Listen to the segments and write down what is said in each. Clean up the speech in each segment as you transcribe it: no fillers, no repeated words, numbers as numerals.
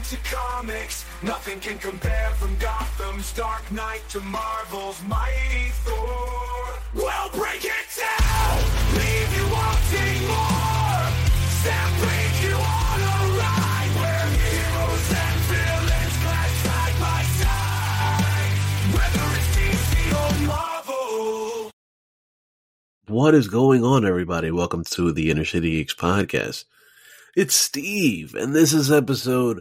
to comics. Nothing can compare from Gotham's Dark Knight to Marvel's Mighty Thor. We'll break it down, leave you wanting more. Stampede you on a ride where heroes and villains clash side by side. Whether it's DC or Marvel. What is going on, everybody? Welcome to the Inner City Geeks podcast. It's Steve, and this is episode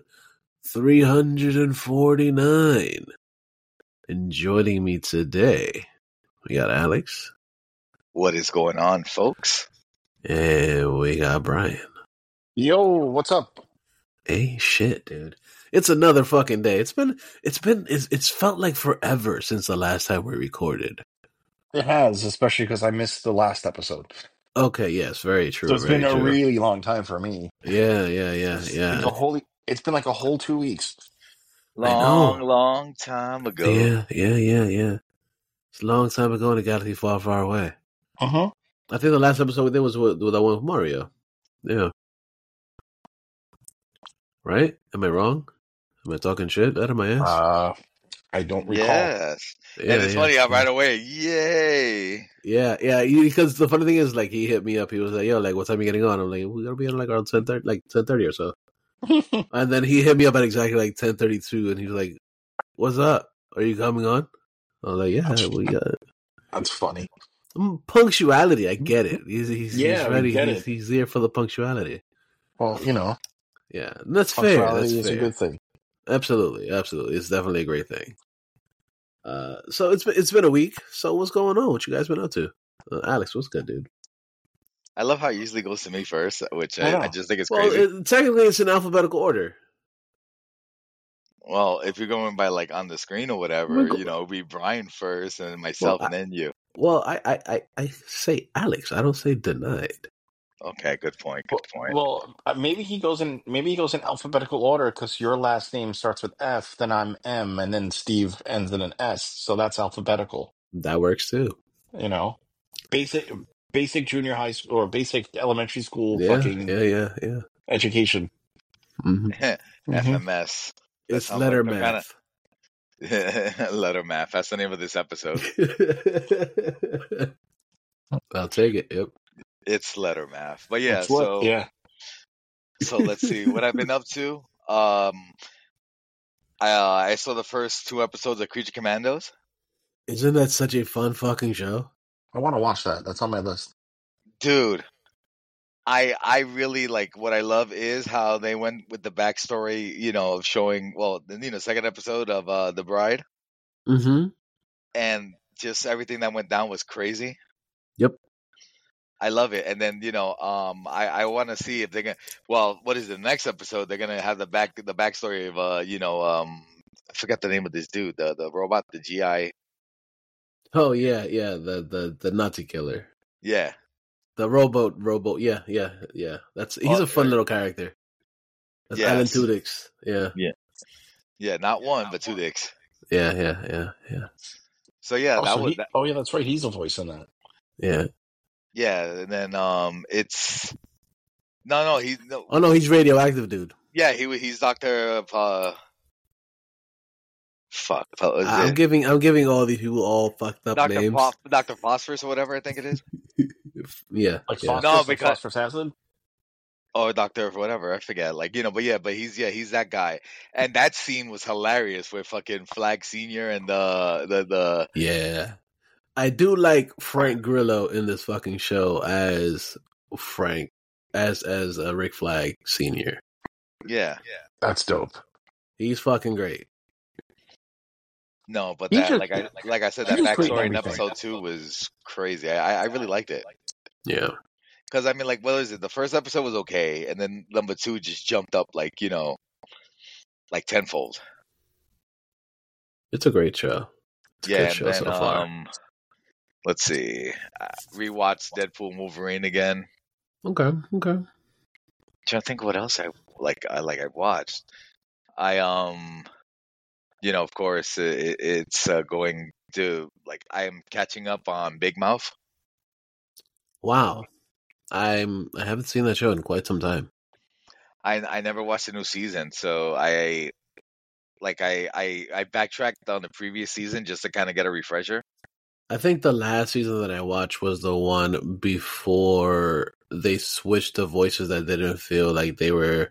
349. And joining me today, we got Alex. What is going on, folks? And we got Brian. Yo, what's up? Hey, shit, dude. It's another fucking day. It's felt like forever since the last time we recorded. It has, especially because I missed the last episode. Okay, yes, very true. So it's very been true. a really long time for me. Yeah. It's been like a whole 2 weeks. Long time ago. Yeah. It's a long time ago in a galaxy far, far away. Uh-huh. I think the last episode we did was with that one with Mario. Yeah. Right? Am I wrong? Am I talking shit out of my ass? I don't recall. Yes. Yeah, And it's funny how right away, yay. Yeah. Because the funny thing is, like, he hit me up. He was like, "Yo, like, what time are you getting on?" I'm like, "We're gonna be on like around 10:30, like 10:30 or so." And then he hit me up at exactly like 10:32, and he was like, "What's up? Are you coming on?" I was like, "Yeah, we got it." That's funny. Punctuality, I get it. He's ready. We get He's there for the punctuality. Well, you know, Yeah, that's fair. That's punctuality is fair. a good thing. Absolutely. It's definitely a great thing. So it's been a week. So what's going on? What you guys been up to? Alex, what's good, dude? I love how it usually goes to me first, which I know. I just think it's Well, crazy. technically, it's in alphabetical order. Well, if you're going by like on the screen or whatever, We're go- it'll be Brian first and myself Well, and then you. Well, I say Alex. I don't say denied. Okay, good point. Well, maybe he goes in alphabetical order because your last name starts with F, then I'm M, and then Steve ends in an S. So that's alphabetical. That works too. You know, basic junior high school or basic elementary school Yeah. education. Mm-hmm. FMS. That It's sounds letter like some math. Letter math. That's the name of this episode. I'll take it. Yep. It's letter math. But yeah, That's what- So let's see what I've been up to. I saw the first 2 episodes of Creature Commandos. Isn't that such a fun fucking show? I want to watch that. That's on my list. Dude, I really like what I love is how they went with the backstory, of showing second episode of The Bride, Mm-hmm. and just everything that went down was crazy. Yep. I love it. And then, I want to see if they're going to, what is the next episode? They're going to have the backstory of, I forgot the name of this dude, the robot, the GI. Oh yeah. The Nazi killer. Yeah. The rowboat. Yeah. He's a fun little character. That's Yes. Alan Tudyk. Yeah. Yeah. Not one, but 2 dicks. Yeah. So yeah, yeah, that's right. He's a voice in that. Yeah. yeah. And then, he's no. Oh no, he's radioactive, dude. Yeah. He's Dr. I'm giving all these people all fucked up names. Dr. Phosphorus or whatever I think it is. Yeah. Like yeah. phosphorus, No, like because- phosphorus acid. Or Dr. whatever, I forget. But he's that guy. And that scene was hilarious with fucking Flag Senior and the Yeah. I do like Frank Grillo in this fucking show as Frank, as Rick Flag Sr. yeah. That's dope. He's fucking great. No, but He that just- like I said, he that just great in backstory in everything. episode 2 was crazy. I really liked it. Yeah. Because I mean, like, what is it? The first episode was okay, and then number 2 just jumped up like tenfold. It's a great show. It's a Yeah, good and show then so far. let's see, rewatched Deadpool and Wolverine again. Okay. Trying to think what else I watched. Of course, it's going to I am catching up on Big Mouth. Wow. I haven't seen that show in quite some time. I never watched the new season, so I backtracked on the previous season just to kind of get a refresher. I think the last season that I watched was the one before they switched the voices that didn't feel like they were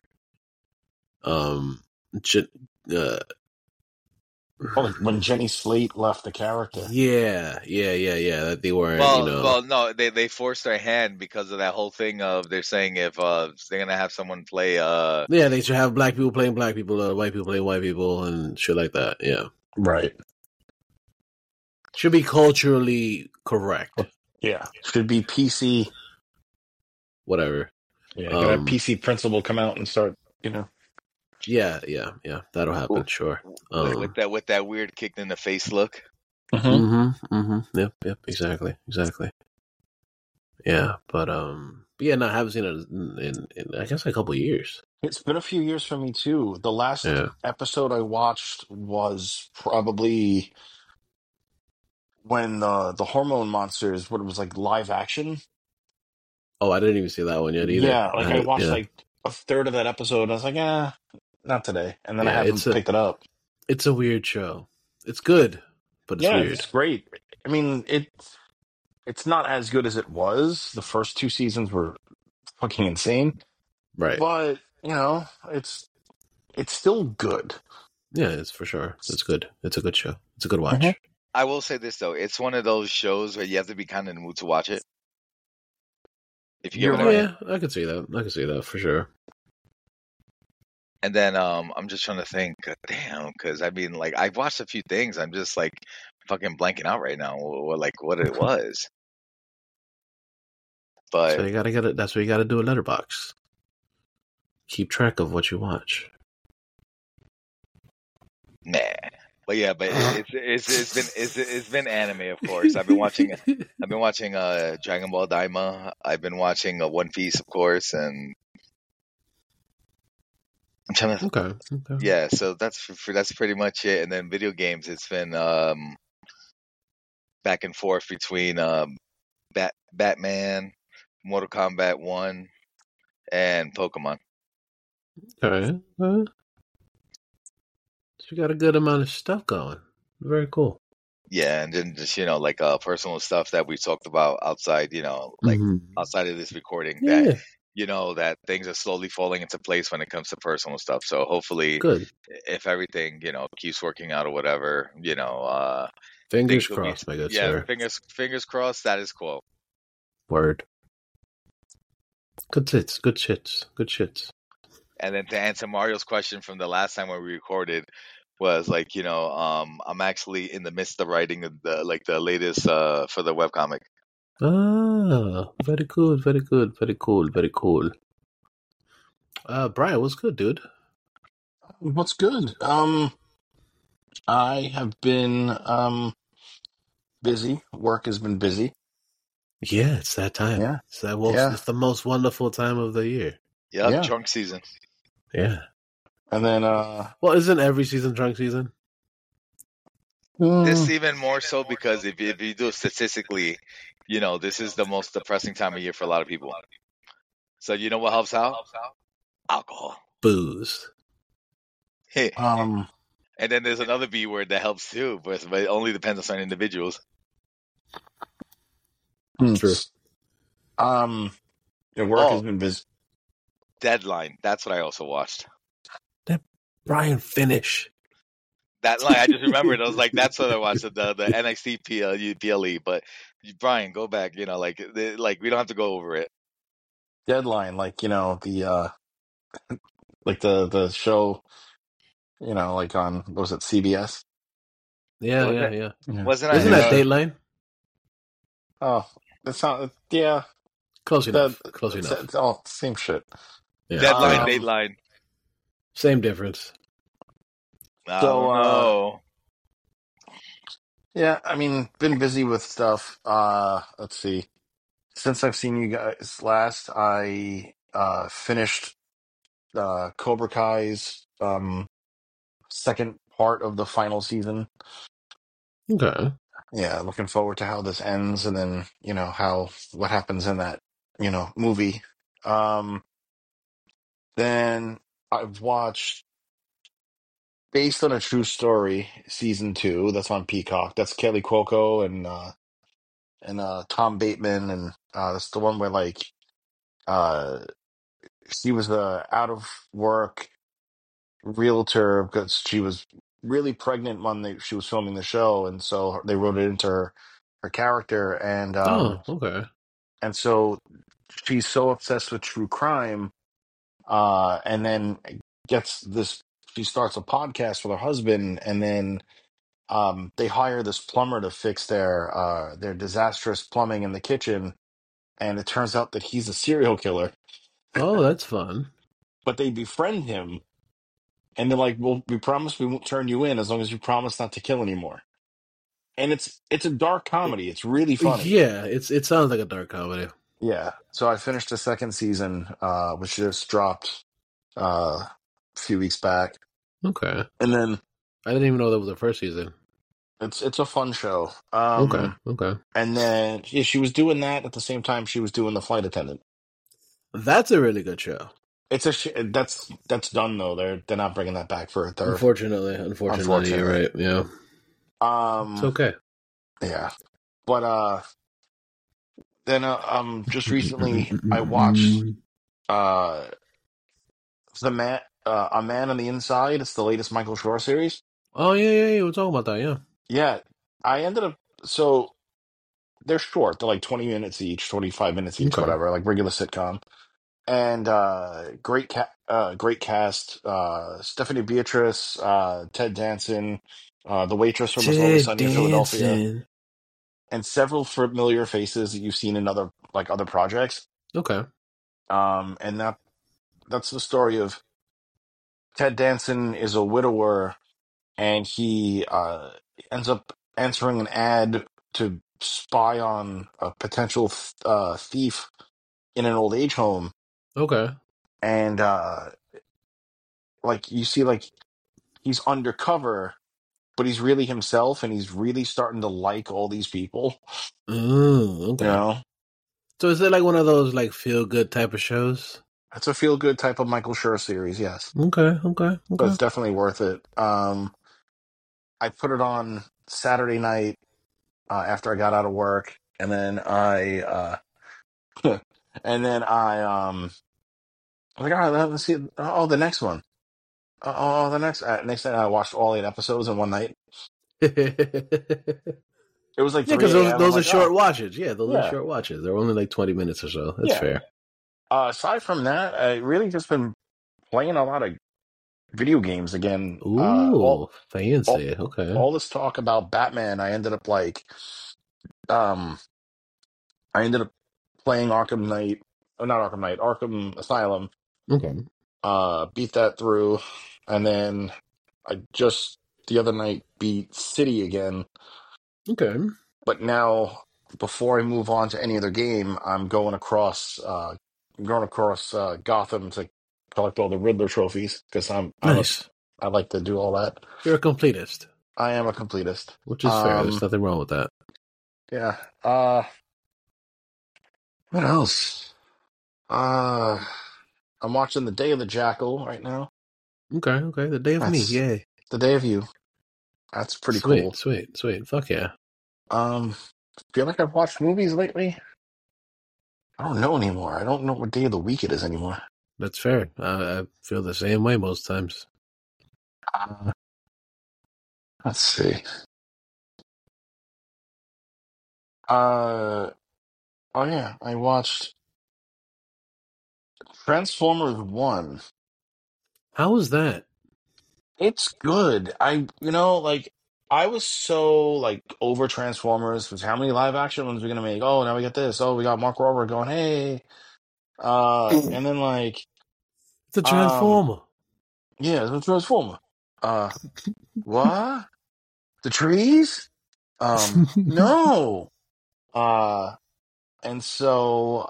gen- uh, Oh, like when Jenny Slate left the character. yeah, that they weren't, Well, no, they forced their hand because of that whole thing of they're saying if they're gonna have someone play yeah, they should have black people playing black people, white people playing white people, and shit like that. Yeah, Right. should be culturally correct. Yeah. Should be PC. Whatever. Yeah, gotta have PC principal come out and start, Yeah, that'll happen. Ooh. Sure. with that weird kicked in the face look. Yep, exactly. Yeah, but yeah, no, I haven't seen it in I guess a couple of years. It's been a few years for me too. The last episode I watched was probably when the hormone monsters, what it was like live action. Oh, I didn't even see that one yet either. Yeah, like I watched like a third of that episode and I was like, not today. And then I haven't picked it up. It's a weird show. It's good, but it's weird. It's great. I mean, it's not as good as it was. The first two seasons were fucking insane. Right. But, it's still good. Yeah, it's for sure. It's good. It's a good show. It's a good watch. Mm-hmm. I will say this though, it's one of those shows where you have to be kind of in the mood to watch it. If you get what I mean. Yeah, I could see that for sure. And then I'm just trying to think, damn, because I mean, like I've watched a few things. I'm just like fucking blanking out right now, like what it was. But so you gotta get it. That's why you gotta do a letterbox. Keep track of what you watch. Nah. But yeah, but it's been anime, of course. I've been watching Dragon Ball Daima. I've been watching One Piece, of course, and I'm trying to. Okay. Yeah, so that's pretty much it. And then video games, it's been back and forth between Batman, Mortal Kombat 1, and Pokemon. Okay. So you got a good amount of stuff going. Very cool. Yeah, and then just like personal stuff that we talked about outside, like outside of this recording. Yeah. That that things are slowly falling into place when it comes to personal stuff. So hopefully, good. If everything keeps working out or whatever, fingers crossed, my good sir. Fingers crossed. Status quo. Word. Good shits. And then to answer Mario's question from the last time when we recorded was like, I'm actually in the midst of writing the latest for the webcomic. Ah, very cool. Brian, what's good, dude? What's good? I have been busy. Work has been busy. Yeah, it's that time. Yeah. It's the most wonderful time of the year. Yep, Yeah. Drunk season. Yeah. And then well, isn't every season drunk season? This even more so because if you do it statistically, this is the most depressing time of year for a lot of people. So you know what helps out? Alcohol. Booze. And then there's another B word that helps too, but it only depends on certain individuals. True. Your work has been busy. Deadline. That's what I also watched. Brian, finish. That line, I just remembered. I was like, that's what I watched, the NXT PLE. But Brian, go back. We don't have to go over it. Deadline, the the show, like on, what was it, CBS? Yeah. Wasn't Isn't that Dateline? Oh, that's not. Yeah, close enough. It's all same shit. Yeah. Deadline, Dateline. Same difference. I don't know. Yeah, I mean, been busy with stuff. Let's see. Since I've seen you guys last, I finished Cobra Kai's second part of the final season. Okay. Yeah, looking forward to how this ends, and then what happens in that movie. Then I've watched Based on a True Story season 2. That's on Peacock. That's Kelly Cuoco and Tom Bateman, and that's the one where like uh she was out of work realtor because she was really pregnant when she was filming the show, and so they wrote it into her character, Oh, okay. and so she's so obsessed with true crime, and then gets this. She starts a podcast with her husband, and then they hire this plumber to fix their disastrous plumbing in the kitchen, and it turns out that he's a serial killer. Oh, that's fun. But they befriend him, and they're like, "Well, we promise we won't turn you in as long as you promise not to kill anymore." And it's a dark comedy. It's really funny. Yeah, it sounds like a dark comedy. Yeah. So I finished the second season, which just dropped a few weeks back, Okay. and then I didn't even know that was the first season. it's a fun show. Okay, okay. And then yeah, she was doing that at the same time she was doing The Flight Attendant. That's a really good show. It's that's done though. They're not bringing that back for a third, Unfortunately, you're unfortunately. right. Yeah, it's okay. Yeah, but then just recently I watched uh the man A Man on the Inside. It's the latest Michael Schur series. Oh yeah. We're talking about that. Yeah. Yeah, I ended up so they're short. They're like 20 minutes each, 25 minutes each, Okay. whatever, like regular sitcom. And great cast. Stephanie Beatrice, Ted Danson, the waitress from It's Always Ted Sunny in Philadelphia, Danson. and several familiar faces that you've seen in other projects. Okay. And that's the story of Ted Danson is a widower, and he ends up answering an ad to spy on a potential thief in an old age home, Okay. and like you see, like he's undercover, but he's really himself, and he's really starting to like all these people. Oh, You okay. know, So is it like one of those like feel good type of shows? it's a feel good type of Michael Schur series, yes. So Okay. it's definitely worth it. I put it on Saturday night after I got out of work, and then I was like, all right, let's see. Oh, the next one. The next night I watched all 8 episodes in one night. Yeah, It was like because 3 a.m. I'm those are like, oh, short watches. Yeah, those are yeah, short watches. They're only like 20 minutes or so. That's yeah. fair. Aside from that, I really just been playing a lot of video games again. Ooh, All, fancy. Okay. all this talk about Batman, um, I ended up playing Arkham Knight, not Arkham Knight, Arkham Asylum. Okay. Beat that through, and then I just the other night beat City again. Okay. But now, before I move on to any other game, I'm going across Gotham to collect all the Riddler trophies because Nice. I like to do all that. You're a completist, I am a completist. which is fair. There's nothing wrong with that. Yeah. What else? Uh, I'm watching The Day of the Jackal right now. Okay. The day of me. That's Yay. The Day of You. That's pretty Sweet, cool. sweet, sweet. Fuck yeah. Um, feel like I've watched movies lately. I don't know anymore. I don't know what day of the week it is anymore. That's fair. I feel the same way most times. Uh, let's see. Oh yeah, I watched Transformers 1. How was that? It's good. Like I was so like over Transformers with how many live action ones we're gonna make. Oh, now we got this. Oh, we got Mark Wahlberg going, hey. And then like, It's a um, transformer. yeah, it's a Transformer. Uh, what? The trees? No. Uh, and so,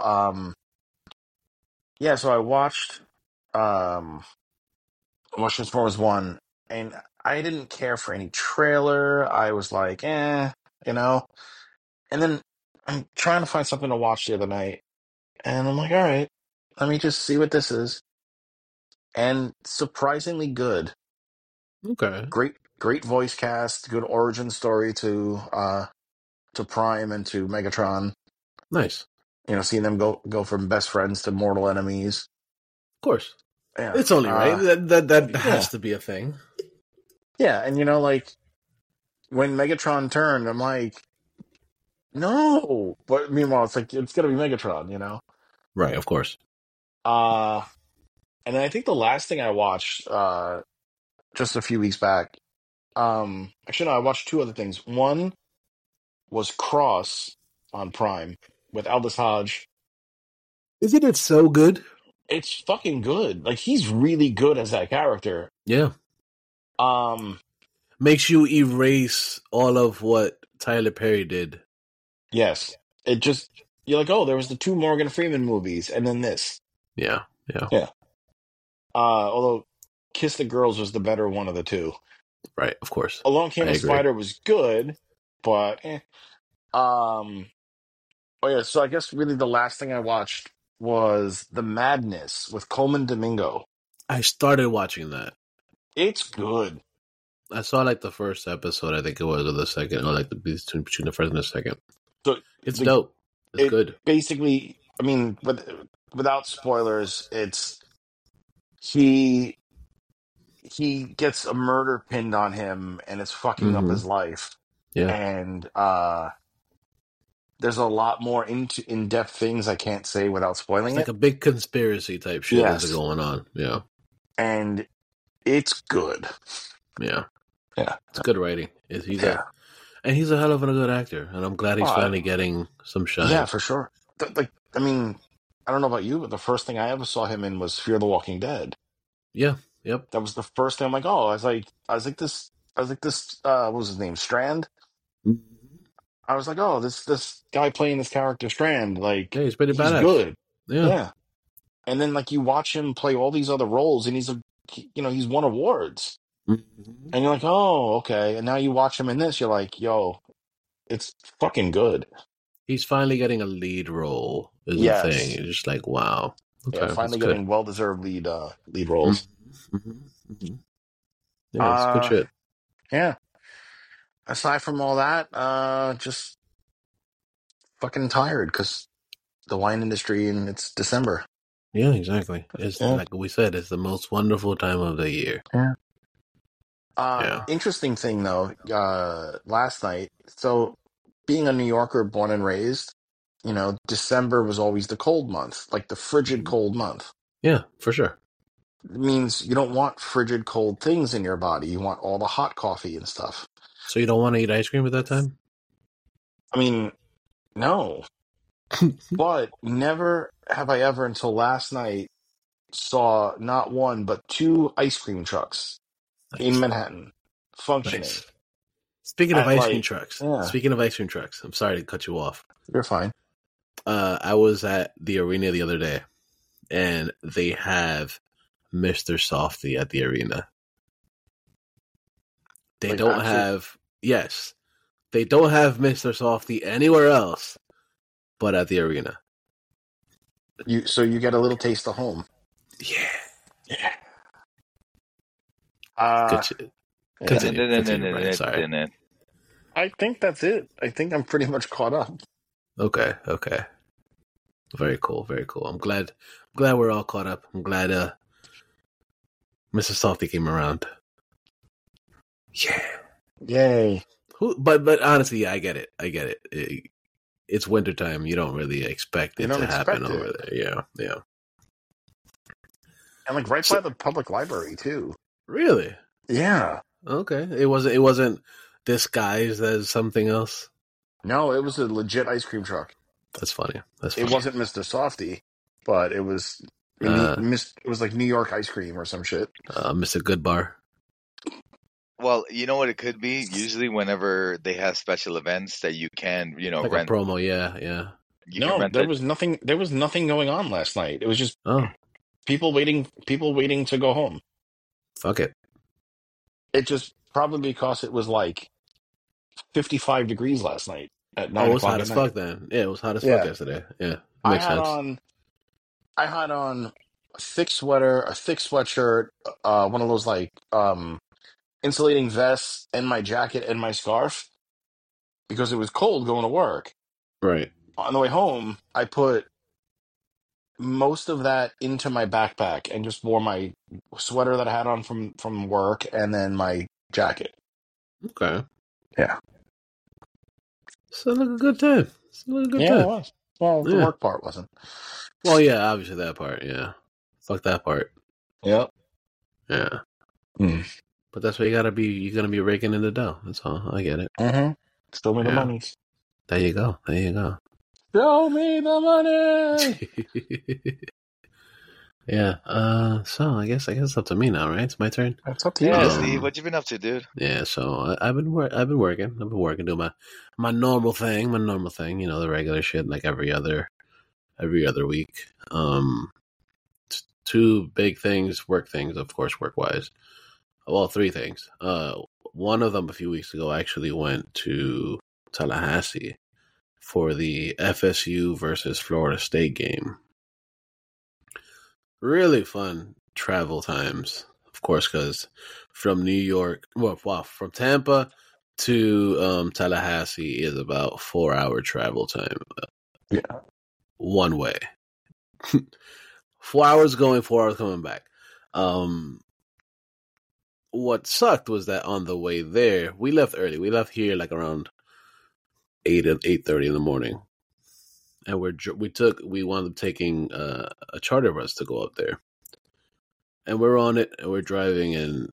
yeah, so um, I watched Transformers 1, and I didn't care for any trailer. I was like, you know. And then I'm trying to find something to watch the other night, and I'm like, all right, let me just see what this is. and surprisingly good. Okay, Great voice cast, good origin story to Prime and to Megatron. nice. Seeing them go from best friends to mortal enemies. Of course, Yeah. it's only right. That has yeah. to be a thing. Yeah, and like when Megatron turned, I'm like, no. But meanwhile, it's like it's gonna be Megatron. Right, of course. Uh and then I think the last thing I watched, just a few weeks back, actually no, I watched two other things. One was Cross on Prime with Aldous Hodge. Isn't it so good? It's fucking good. Like he's really good as that character. Yeah, Um, makes you erase all of what Tyler Perry did. yes. It just you're like, oh, there was the two Morgan Freeman movies, and then this. Yeah, yeah, Yeah. Although Kiss the Girls was the better one of the two. right, of course. Along I Came a agree. Spider was good, but oh yeah, so I guess really the last thing I watched was The Madness with Coleman Domingo. I started watching that. It's good. I saw like the first episode, I think it was, or the second, or like between the first and the second. So It's the, dope. It's it good. basically, I mean, without spoilers, it's he gets a murder pinned on him, and it's fucking up Hmm. his life. Yeah, And there's a lot more in-depth things I can't say without spoiling it's like it. a big conspiracy type shit that's Yes, going on. Yeah, and it's good. yeah, Yeah, it's good writing. yeah. He's a hell of a good actor, and I'm glad he's Oh, finally getting some shine. yeah, for sure. Like, I mean, I don't know about you, but the first thing I ever saw him in was Fear the Walking Dead. Yeah, yep. That was the first thing I'm like, oh, I was like this, what was his name? Strand? Mhm. I was like, oh, this guy playing this character Strand, like, Yeah, he's pretty he's badass. good. Yeah. Yeah. And then, like, you watch him play all these other roles, and he's won awards. Mhm. And you're like, oh, okay. And now you watch him in this, you're like, yo, it's fucking good. He's finally getting a lead role. Is the thing. Yes. You're just like, wow. Okay, Yeah, that's finally good. getting well-deserved lead roles. Mm-hmm. Yeah, it's good shit. Yeah. Aside from all that, just fucking tired because the wine industry and it's December. Yeah, exactly. It's Yeah. like we said, it's the most wonderful time of the year. Yeah. Yeah. Interesting thing though, last night. So, being a New Yorker, born and raised, December was always the cold month, like the frigid cold month. Yeah, for sure. It means you don't want frigid cold things in your body. You want all the hot coffee and stuff. So you don't want to eat ice cream at that time? I mean, no. But never have I ever until last night saw not one but two ice cream trucks in Nice. Manhattan functioning. Nice. Speaking of At, ice cream like, trucks, yeah. I'm sorry to cut you off. You're fine. I was at the arena the other day, and they have Mr. Softy at the arena. They Like, don't actually- have, yes, they don't have Mr. Softy anywhere else but at the arena. So you get a little taste of home. Yeah. Yeah. Good shit. Yeah. Continue, Brian, sorry. I think that's it. I think I'm pretty much caught up. Okay. Very cool, very cool. I'm glad we're all caught up. I'm glad Mr. Softy came around. Yeah. Yay. But honestly, yeah, I get it. It's wintertime. You don't really expect You it don't to happen expect it. over there. Yeah. And like right by the public library too. Really? Yeah. Okay. It wasn't disguised as something else. No, it was a legit ice cream truck. That's funny. It wasn't Mr. Softy, but it was it was like New York ice cream or some shit. Mr. Goodbar. Well, you know what it could be? Usually whenever they have special events that you can, Like rent. a promo, yeah. You can No, rent there it. was nothing going on last night. It was just Oh, people waiting to go home. fuck it. It just probably because it was like 55 degrees last night at 9 Oh, it was o'clock hot at as night. fuck then. Yeah, it was hot as Yeah. fuck yesterday. Yeah, I makes had sense. on a thick sweater, a thick sweatshirt, one of those like insulating vests, and my jacket and my scarf because it was cold going to work. Right. On the way home, I put most of that into my backpack and just wore my sweater that I had on from work and then my jacket. Okay. Yeah. Sounds like a good time. Sounds like a good Yeah, it time. was. Well, the Yeah. work part wasn't. Well, yeah, obviously that part. Yeah. Fuck that part. Yep. Yeah. Mm. But that's what you gotta be. You're gonna be raking in the dough. That's all. I get it. Mm-hmm. Show me the Yeah. money. There you go. There you go. Show me the money. Yeah. So I guess it's up to me now, right? It's my turn. That's up to you. Yeah, Um, Steve, what you been up to, dude? Yeah. So I've been working. I've been working, doing my normal thing. You know, the regular shit, like every other week. Two big things, work things, of course, work wise. Well, three things. One of them a few weeks ago, I actually went to Tallahassee for the FSU versus Florida State game. Really fun travel times, of course, because from New York, from Tampa to Tallahassee is about 4-hour travel time. Yeah. One way. 4 hours going, 4 hours coming back. What sucked was that on the way there, we left early. We left here like around 8:30 in the morning, and we wound up taking a charter bus to go up there, and we're on it and we're driving, and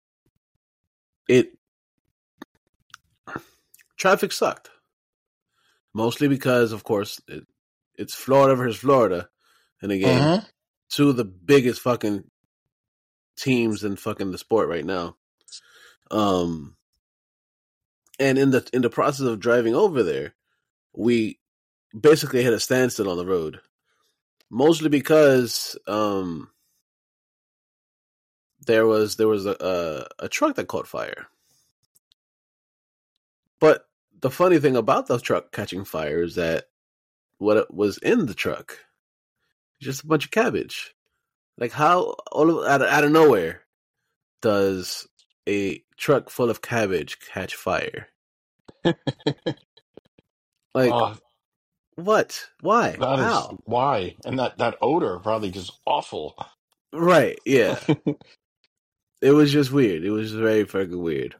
traffic sucked, mostly because of course it's Florida versus Florida, and again, two of the biggest fucking teams in fucking the sport right now. And in the process of driving over there, we basically hit a standstill on the road, mostly because there was a truck that caught fire. But the funny thing about the truck catching fire is that what it was in the truck, just a bunch of cabbage. Like how out of nowhere does a truck full of cabbage catch fire? Like what? Why? How? Why? And that odor probably just awful. Right? Yeah. It was just weird. It was very fucking weird.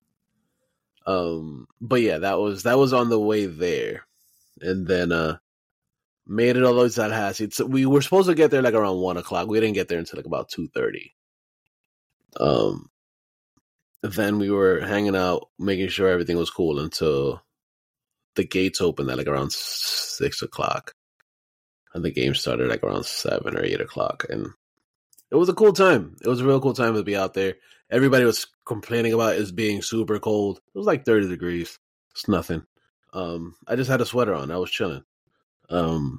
But yeah, that was on the way there, and then made it all the way to Tallahassee. So we were supposed to get there like around 1:00. We didn't get there until like about 2:30. Then we were hanging out, making sure everything was cool until the gates opened at like around 6:00, and the game started like around 7 or 8:00. And it was a cool time. It was a real cool time to be out there. Everybody was complaining about it being super cold. It was like 30 degrees. It's nothing. I just had a sweater on. I was chilling. But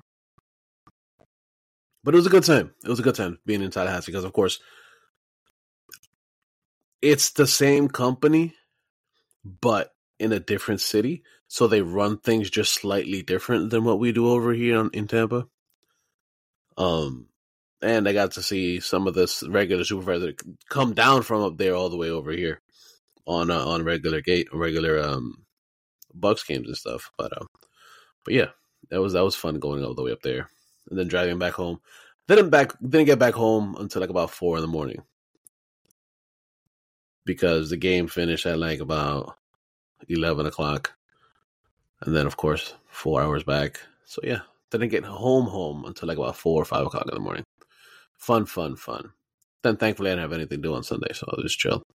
it was a good time. It was a good time being in Tallahassee because, of course, it's the same company, but in a different city. So they run things just slightly different than what we do over here in Tampa. And I got to see some of this regular supervisor come down from up there all the way over here on regular Bucks games and stuff. But yeah, that was fun going all the way up there and then driving back home. Didn't get back home until like about 4 a.m. because the game finished at like about 11:00, and then of course 4 hours back. So yeah, didn't get home until like about 4 or 5 o'clock in the morning. Fun. Then thankfully I didn't have anything to do on Sunday, so I was just chill.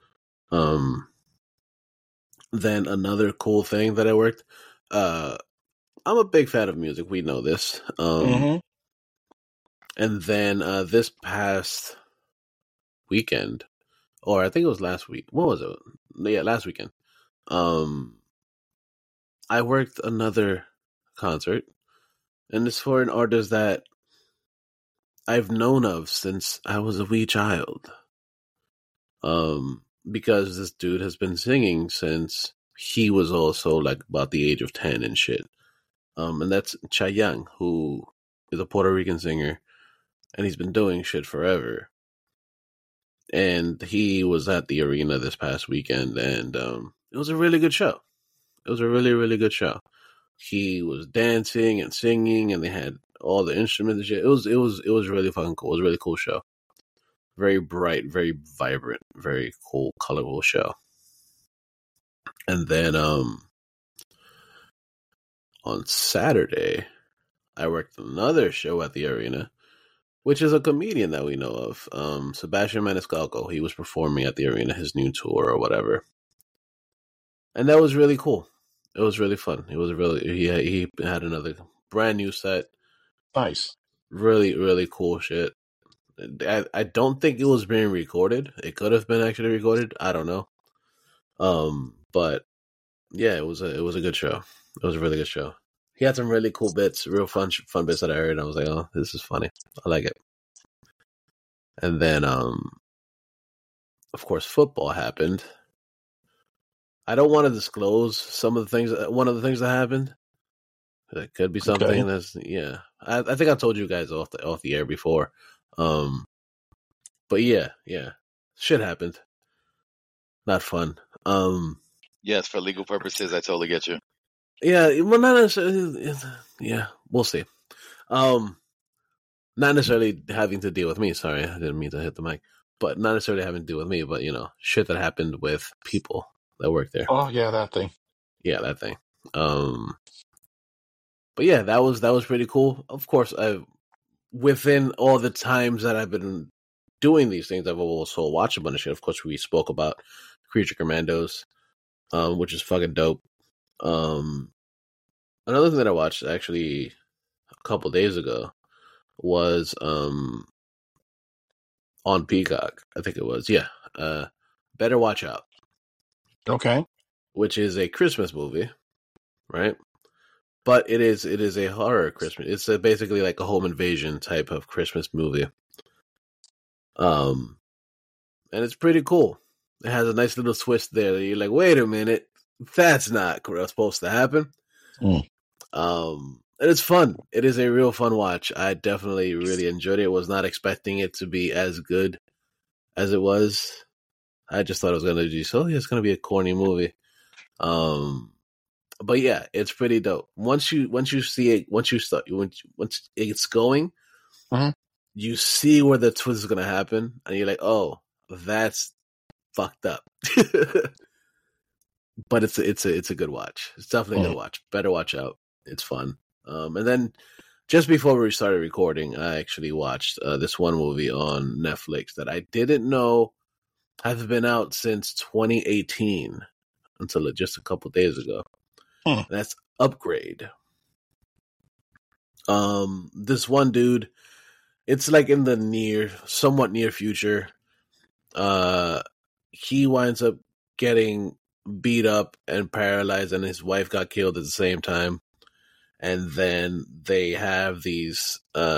Then another cool thing that I worked. I'm a big fan of music. We know this. And then this past weekend, or I think it was last week. What was it? Yeah, last weekend. I worked another concert, and it's for an artist that I've known of since I was a wee child. Because this dude has been singing since he was also like about the age of 10 and shit. And that's Chayanne, who is a Puerto Rican singer and he's been doing shit forever. And he was at the arena this past weekend, and it was a really good show. It was a really, really good show. He was dancing and singing, and they had all the instruments and shit. It was really fucking cool. It was a really cool show. Very bright, very vibrant, very cool, colorful show. And then on Saturday, I worked another show at the arena, which is a comedian that we know of, Sebastian Maniscalco. He was performing at the arena, his new tour or whatever. And that was really cool. It was really fun. It was he had another brand new set. Nice. Really, really cool shit. I don't think it was being recorded. It could have been actually recorded. I don't know. But yeah, it was a good show. It was a really good show. He had some really cool bits, real fun bits that I heard. And I was like, oh, this is funny. I like it. And then, of course, football happened. I don't want to disclose one of the things that happened. It could be something Okay. that's, yeah. I think I told you guys off the air before. But yeah. Shit happened. Not fun. Yes, for legal purposes, I totally get you. Yeah, well, not necessarily. Yeah, we'll see. Not necessarily having to deal with me. Sorry, I didn't mean to hit the mic. But not necessarily having to deal with me, but shit that happened with people that work there. Oh yeah, that thing. Yeah, that thing. But yeah, that was pretty cool. Of course, within all the times that I've been doing these things, I've also watched a bunch of shit. Of course, we spoke about Creature Commandos, which is fucking dope. Another thing that I watched actually a couple days ago was on Peacock. I think it was. Yeah. Better Watch Out, Okay. which is a Christmas movie, right? But it is a horror Christmas. It's basically like a home invasion type of Christmas movie. And it's pretty cool. It has a nice little twist there. You're like, wait a minute, that's not supposed to happen. Mm. And it's fun. It is a real fun watch. I definitely really enjoyed it. Was not expecting it to be as good as it was. I just thought it was going to be it's going to be a corny movie. But yeah, it's pretty dope. Once you see it, once it's going, Mhm. you see where the twist is going to happen, and you're like, oh, that's fucked up. But it's a good watch. It's definitely a good watch. Better Watch Out. It's fun. And then just before we started recording, I actually watched this one movie on Netflix that I didn't know has been out since 2018 until just a couple days ago. Hmm. That's Upgrade. This one dude, it's like in the somewhat near future. He winds up getting beat up and paralyzed, and his wife got killed at the same time. And then they have this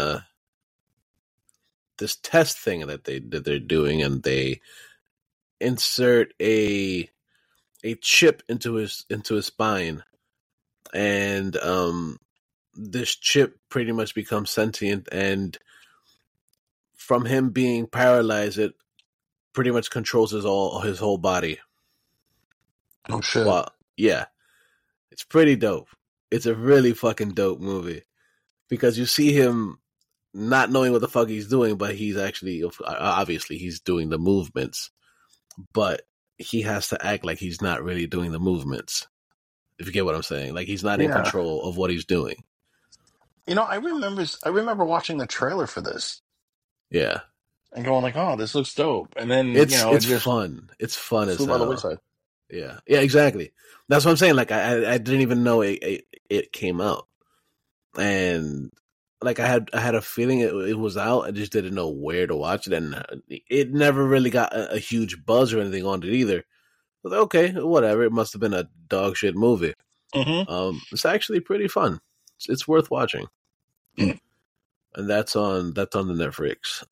test thing that they're doing, and they insert a chip into his spine, and this chip pretty much becomes sentient, and from him being paralyzed, it pretty much controls his whole body. Oh shit. Wow. Yeah, it's pretty dope. It's a really fucking dope movie because you see him not knowing what the fuck he's doing, but he's actually, obviously he's doing the movements, but he has to act like he's not really doing the movements. If you get what I'm saying, like he's not in control of what he's doing. I remember watching the trailer for this. Yeah, and going like, "Oh, this looks dope," and then it's just fun. It's fun as flew by hell. the wayside. Yeah, exactly. That's what I'm saying. Like I didn't even know it came out, and like I had a feeling it was out. I just didn't know where to watch it, and it never really got a huge buzz or anything on it either. I was like, okay, whatever. It must have been a dog shit movie. Mm-hmm. It's actually pretty fun. It's worth watching, and that's on the Netflix.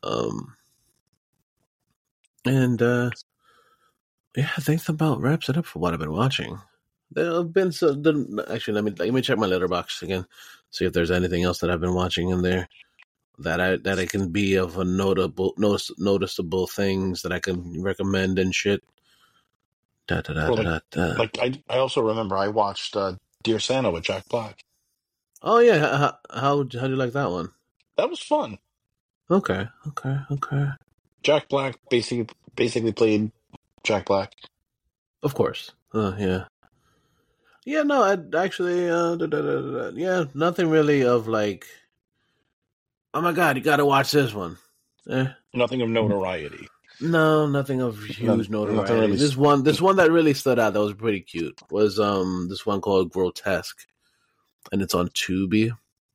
Yeah, I think that about wraps it up for what I've been watching. There have been actually let me check my letterbox again, see if there's anything else that I've been watching in there. that I can be of a noticeable things that I can recommend and shit. Well, like I also remember I watched Dear Santa with Jack Black. Oh yeah, how do you like that one? That was fun. Okay. Jack Black basically played Jack Black. Of course. Yeah. Yeah, no, I actually, yeah, nothing really of like, oh my god, you gotta watch this one. Nothing of notoriety. No, nothing of huge Nothing notoriety. really. This one that really stood out that was pretty cute was this one called Grotesque, and it's on Tubi.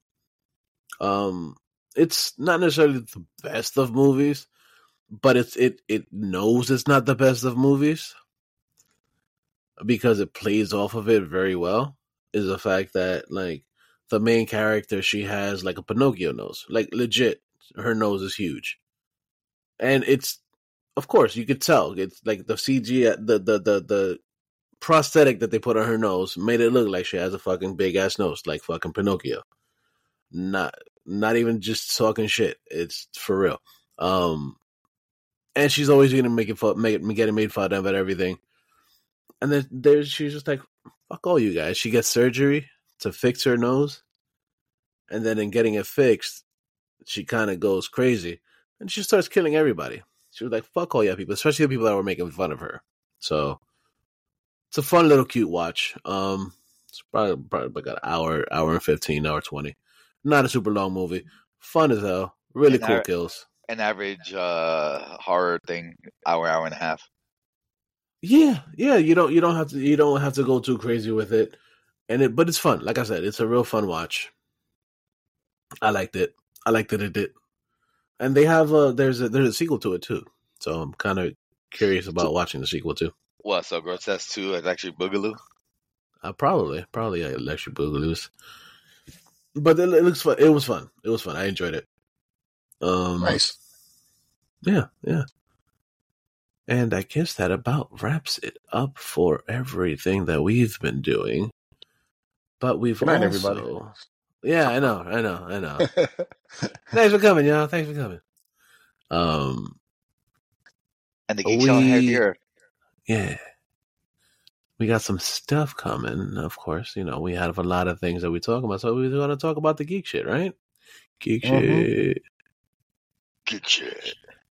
It's not necessarily the best of movies, but it knows it's not the best of movies because it plays off of it very well. Is the fact that like the main character, she has like a Pinocchio nose, like legit, her nose is huge, and it's, of course you could tell it's like the CG, the prosthetic that they put on her nose made it look like she has a fucking big ass nose, like fucking Pinocchio. Not even just talking shit. It's for real. And she's always getting getting made fun of at everything. And then she's just like, fuck all you guys. She gets surgery to fix her nose, and then in getting it fixed, she kind of goes crazy, and she starts killing everybody. She was like, fuck all you people, especially the people that were making fun of her. So it's a fun little cute watch. It's probably like an hour and 15, hour 20. Not a super long movie. Fun as hell. Really cool kills. An average horror thing, hour and a half. Yeah. You don't have to go too crazy with it, but it's fun. Like I said, it's a real fun watch. I liked it. I liked that it did. And they have there's a sequel to it too. So I'm kind of curious about watching the sequel too. What? So Grotesque 2 is actually Boogaloo? Probably Electric Boogaloo's. But it looks fun. It was fun. I enjoyed it. Nice. Yeah. And I guess that about wraps it up for everything that we've been doing. But we've Good night, also... everybody. Yeah, I know. Thanks for coming, y'all. Thanks for coming. And the Geek Show here. Yeah. We got some stuff coming, of course. You know, we have a lot of things that we talk about, so we're going to talk about the geek shit, right? Geek shit. Geek shit.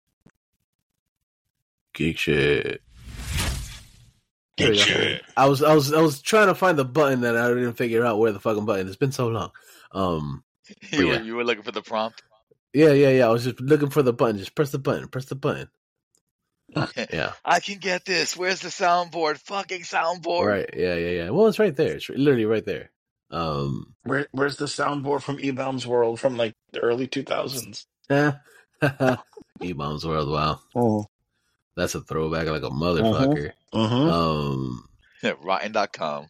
Geek shit. Geek shit. I was trying to find the button that I didn't figure out where the fucking button. It's been so long. You were looking for the prompt? Yeah. I was just looking for the button. Just press the button. Yeah. I can get this. Where's the soundboard? Fucking soundboard. Right. Yeah. Well, it's right there. It's literally right there. Where's the soundboard from E-Bomb's World from like the early 2000s? E-Bomb's World. Wow. Oh. That's a throwback like a motherfucker. Rotten.com.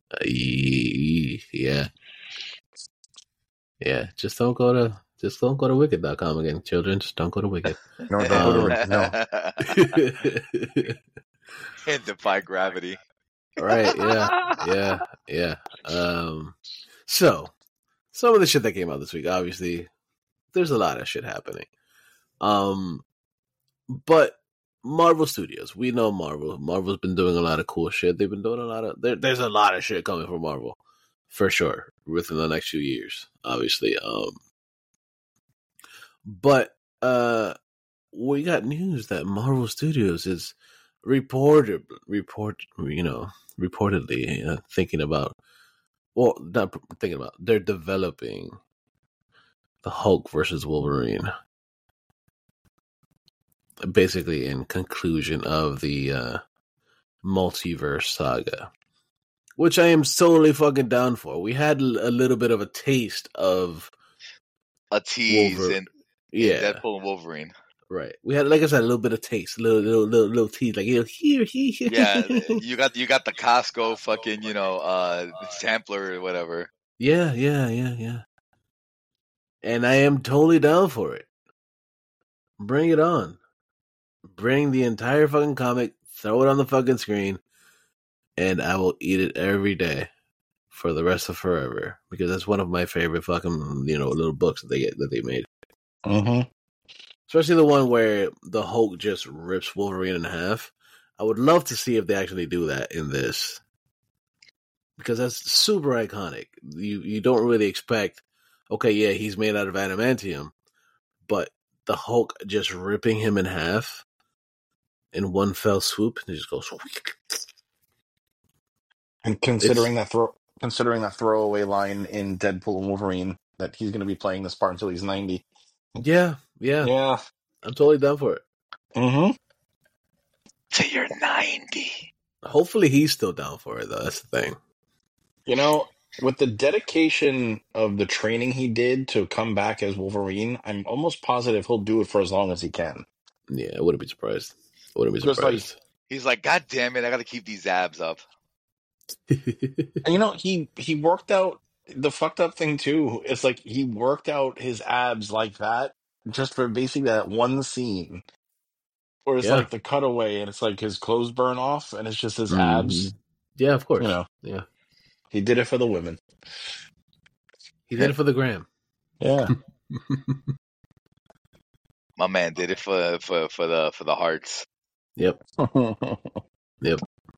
Yeah. Just don't go to wicked.com again, children. Just don't go to Wicked. No, don't go to Wicked. No. And defy gravity. Right, yeah. So some of the shit that came out this week, obviously, there's a lot of shit happening. But Marvel Studios, we know Marvel. Marvel's been doing a lot of cool shit. They've been doing a lot of there's a lot of shit coming from Marvel, for sure, within the next few years, obviously. But we got news that Marvel Studios is reportedly thinking about. Well, not thinking about. They're developing the Hulk versus Wolverine. Basically, in conclusion of the multiverse saga, which I am totally fucking down for. We had a little bit of a taste of a tease in Deadpool and Wolverine. Right. We had, like I said, a little bit of taste, little tease, like here. Yeah, you got the Costco fucking sampler or whatever. Yeah. And I am totally down for it. Bring it on. Bring the entire fucking comic, throw it on the fucking screen, and I will eat it every day for the rest of forever, because that's one of my favorite fucking little books that they made. Mm-hmm. Especially the one where the Hulk just rips Wolverine in half. I would love to see if they actually do that in this, because that's super iconic. You don't really expect. Okay, yeah, he's made out of adamantium, but the Hulk just ripping him in half in one fell swoop, and he just goes. And It's considering that throwaway line in Deadpool and Wolverine that he's going to be playing this part until he's 90. yeah. Yeah. I'm totally down for it. Mm-hmm. So you're 90. Hopefully, he's still down for it, though. That's the thing. You know, with the dedication of the training he did to come back as Wolverine, I'm almost positive he'll do it for as long as he can. Yeah, I wouldn't be surprised. I wouldn't be Just like, surprised. He's like, God damn it, I got to keep these abs up. and you know, he worked out the fucked up thing too. It's like he worked out his abs like that just for basically that one scene. Or it's Yeah. like the cutaway and it's like his clothes burn off and it's just his hmm abs. Yeah, of You course. know, Yeah. he did it for the women. He did it for the gram. Yeah. My man did it for the hearts. Yep. Yep.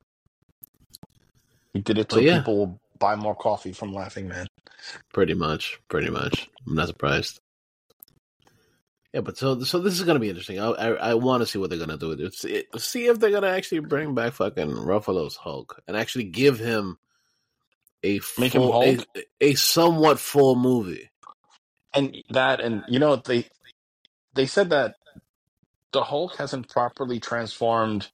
He did it Well, so yeah. people will buy more coffee from Laughing Man. Pretty much. I'm not surprised. Yeah, but so this is gonna be interesting. I want to see what they're gonna do with it. See if they're gonna actually bring back fucking Ruffalo's Hulk and actually give him a Make him full, Hulk? a somewhat full movie. And you know, they said that the Hulk hasn't properly transformed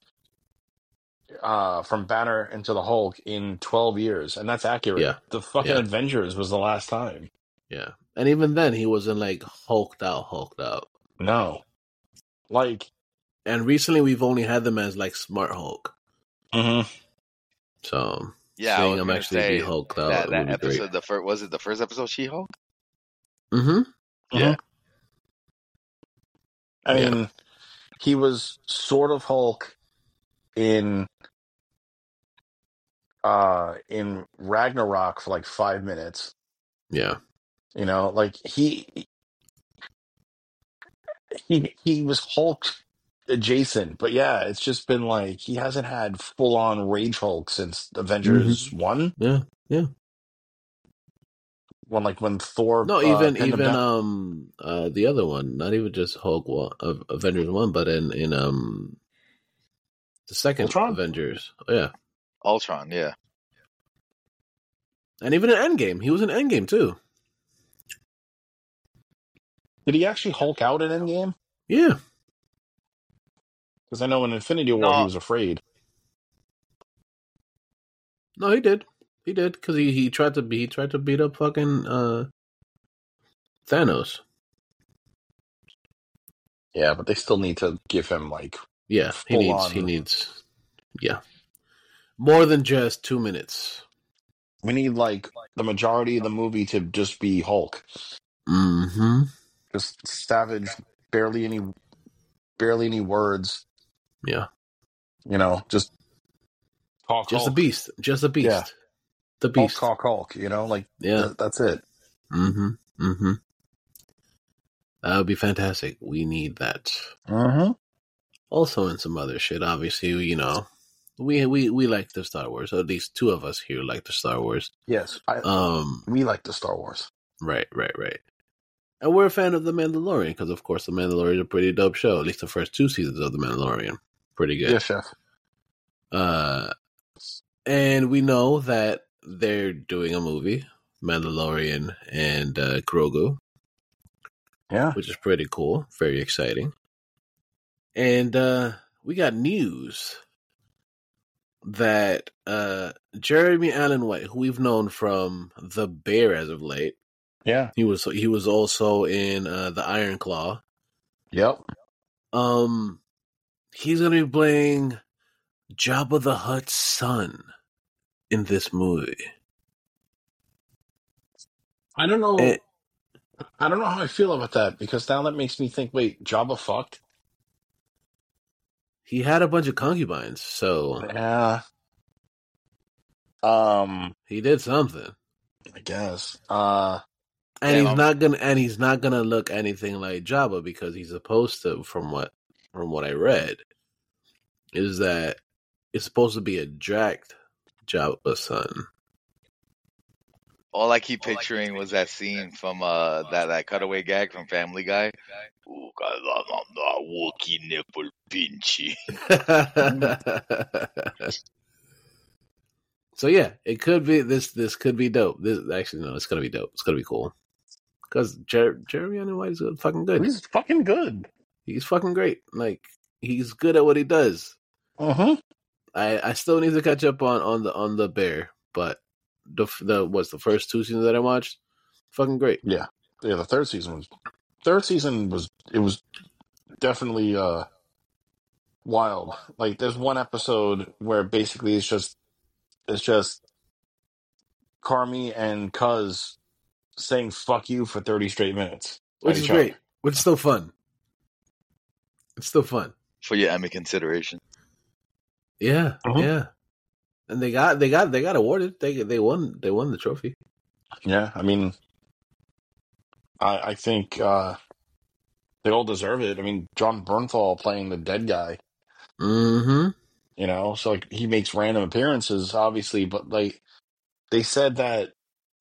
from Banner into the Hulk in 12 years, and that's accurate. Yeah. The fucking Yeah. Avengers was the last time. Yeah, and even then he wasn't like hulked out. No. Like, And recently we've only had them as like Smart Hulk. mhm. So Yeah, I seeing was him gonna actually say be hulked out that would be episode. great. Was it the first episode She-Hulk? Mm-hmm. Yeah. I Yeah. mean, he was sort of Hulk in Ragnarok for like 5 minutes. Yeah. You know, like he was Hulk adjacent, but yeah, it's just been like he hasn't had full on Rage Hulk since Avengers Mm-hmm. 1. Yeah. Yeah. When Thor No, pinned him even down. the other one, not even just Hulk one, of Avengers 1, but in the second Ultron? Avengers. Oh, yeah. Ultron, yeah. And even in Endgame, he was in Endgame too. Did he actually Hulk out in Endgame? Yeah. Because I know in Infinity War he No, was afraid. No, he did. He did because he tried to beat up fucking Thanos. Yeah, but they still need to give him like Yeah, he full on. needs yeah. More than just 2 minutes. We need like the majority of the movie to just be Hulk. Mm-hmm. Just Savage, barely any words. Yeah. You know, just talk Just a Hulk. beast. Just a beast. Yeah. The Hulk, beast. Hulk. You know, like Yeah. that's it. Mm-hmm. Mm-hmm. That would be fantastic. We need that. Mm-hmm. Also in some other shit, obviously, you know. We like the Star Wars. At least two of us here like the Star Wars. Yes, we like the Star Wars. Right. And we're a fan of The Mandalorian because, of course, The Mandalorian is a pretty dope show. At least the first 2 seasons of The Mandalorian. Pretty good. Yes, chef. And we know that they're doing a movie, Mandalorian and Grogu. Yeah. Which is pretty cool. Very exciting. And we got news that Jeremy Allen White, who we've known from The Bear as of late, Yeah. he was also in The Iron Claw. Yep. He's gonna be playing Jabba the Hutt's son in this movie. I don't know. And I don't know how I feel about that because now that makes me think. Wait, Jabba fucked? he had a bunch of concubines, so Yeah. he did something. I guess. And Damn, he's not gonna look anything like Jabba because he's supposed to, from what I read, is that it's supposed to be a jacked Jabba's son. all I keep picturing was that scene from that cutaway gag from Family Guy. Ooh, Wookie nipple pinchy. So yeah, it could be this. This could be dope. This actually no, it's gonna be dope. It's gonna be cool because Jeremy Allen White is fucking good. He's fucking good. He's fucking great. Like he's good at what he does. Uh-huh. I still need to catch up on the Bear, but the first two seasons that I watched, fucking great. Yeah. The third season was definitely wild. Like there's one episode where basically it's just Carmi and Cuz saying fuck you for 30 straight minutes Which at is each other. great. Which is still fun. It's still fun. For your Emmy consideration. Yeah, Mhm. yeah. And they got awarded. They won the trophy. Yeah, I mean, I think they all deserve it. I mean, John Bernthal playing the dead guy, Mm-hmm. so like he makes random appearances, obviously, but like they said that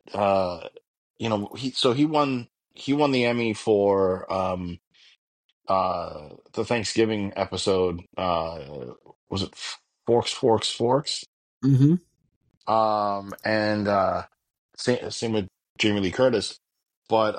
he won the Emmy for the Thanksgiving episode. Was it Forks? Mm-hmm. And same with Jamie Lee Curtis, but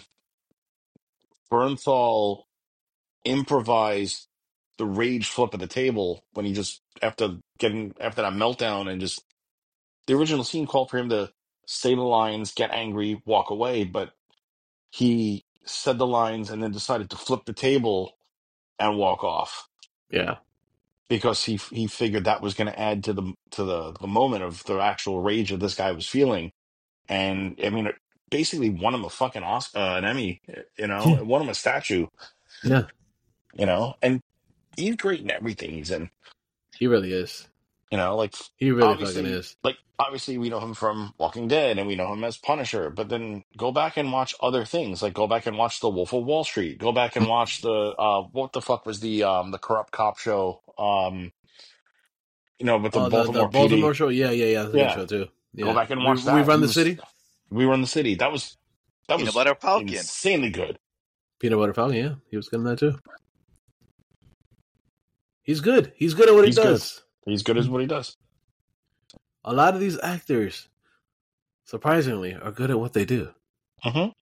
Bernthal improvised the rage flip of the table when he just after that meltdown and just the original scene called for him to say the lines, get angry, walk away, but he said the lines and then decided to flip the table and walk off Yeah. because he figured that was going to add to the moment of the actual rage that this guy was feeling. And I mean, it basically won him a fucking Oscar, an Emmy, Yeah. it won him a statue, Yeah. and he's great in everything he's in, He really is. like He really fucking obviously, is. obviously we know him from Walking Dead and we know him as Punisher, but then go back and watch other things, like go back and watch The Wolf of Wall Street, go back and watch the what the fuck was the corrupt cop show, with the Oh, the Baltimore Baltimore PD. show. Yeah. That's a good Yeah, show too. go Yeah. back and We watch that. run the city. We Run the City. That was Peanut Butter Falcon. insanely good. Peanut Butter Falcon. Yeah, he was good in that too. He's good. He's good at what He's he good. does. He's good as what he does. A lot of these actors, surprisingly, are good at what they do. Uh-huh.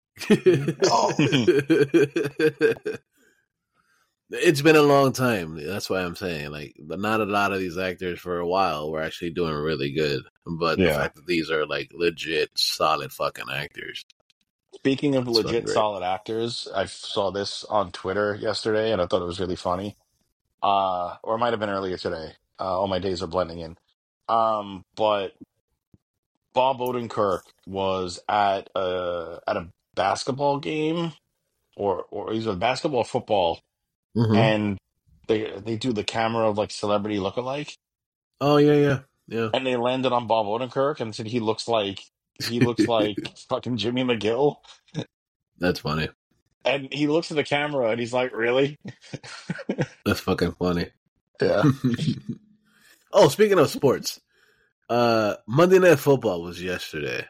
It's been a long time. That's why I'm saying, like, not a lot of these actors for a while were actually doing really good. But the Yeah. fact that these are like legit, solid fucking actors. Speaking of It's fucking legit great. solid actors, I saw this on Twitter yesterday, and I thought it was really funny. Or it might have been earlier today. All my days are blending in. But Bob Odenkirk was at a basketball game, or he's a basketball or football, Mm-hmm. and they do the camera of like celebrity lookalike, Oh yeah. and they landed on Bob Odenkirk and said he looks like fucking Jimmy McGill. That's funny. And he looks at the camera and he's like, "Really?" That's fucking funny. Yeah. Oh, speaking of sports, Monday Night Football was yesterday.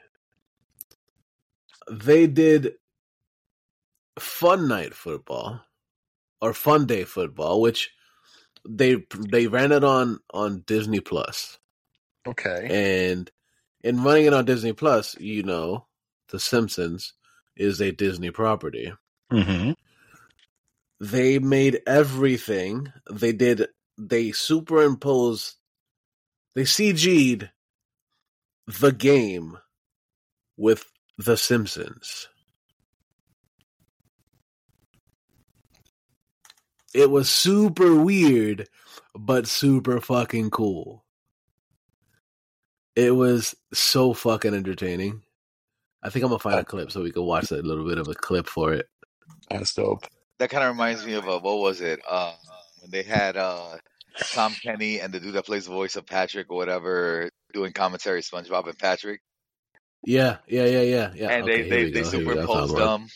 They did Fun Night Football or Fun Day Football, which they ran it on Disney Plus. Okay. And in running it on Disney Plus, The Simpsons is a Disney property. Mm-hmm. They made everything. They superimposed, they CG'd the game with The Simpsons. It was super weird, but super fucking cool. It was so fucking entertaining. I think I'm gonna find a clip so we can watch a little bit of a clip for it. That's dope. That kind of reminds me of what was it? When they had Tom Kenny and the dude that plays the voice of Patrick or whatever doing commentary, SpongeBob and Patrick. Yeah. And Okay, here we they go. superimposed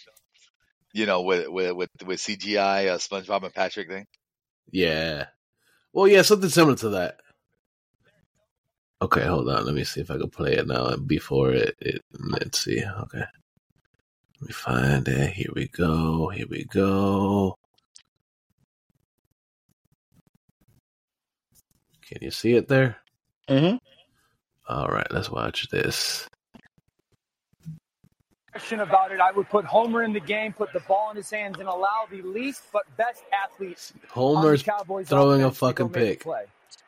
with CGI SpongeBob and Patrick thing. Yeah. Well, yeah, something similar to that. Okay, hold on. Let me see if I can play it now. Before let's see. Okay. Let me find it. Here we go. Can you see it there? Mm-hmm. All right, let's watch this. Question about it, I would put Homer in the game, put the ball in his hands, and allow the least but best athletes Homer's on the Cowboys throwing a offense to fucking go make a pick. play.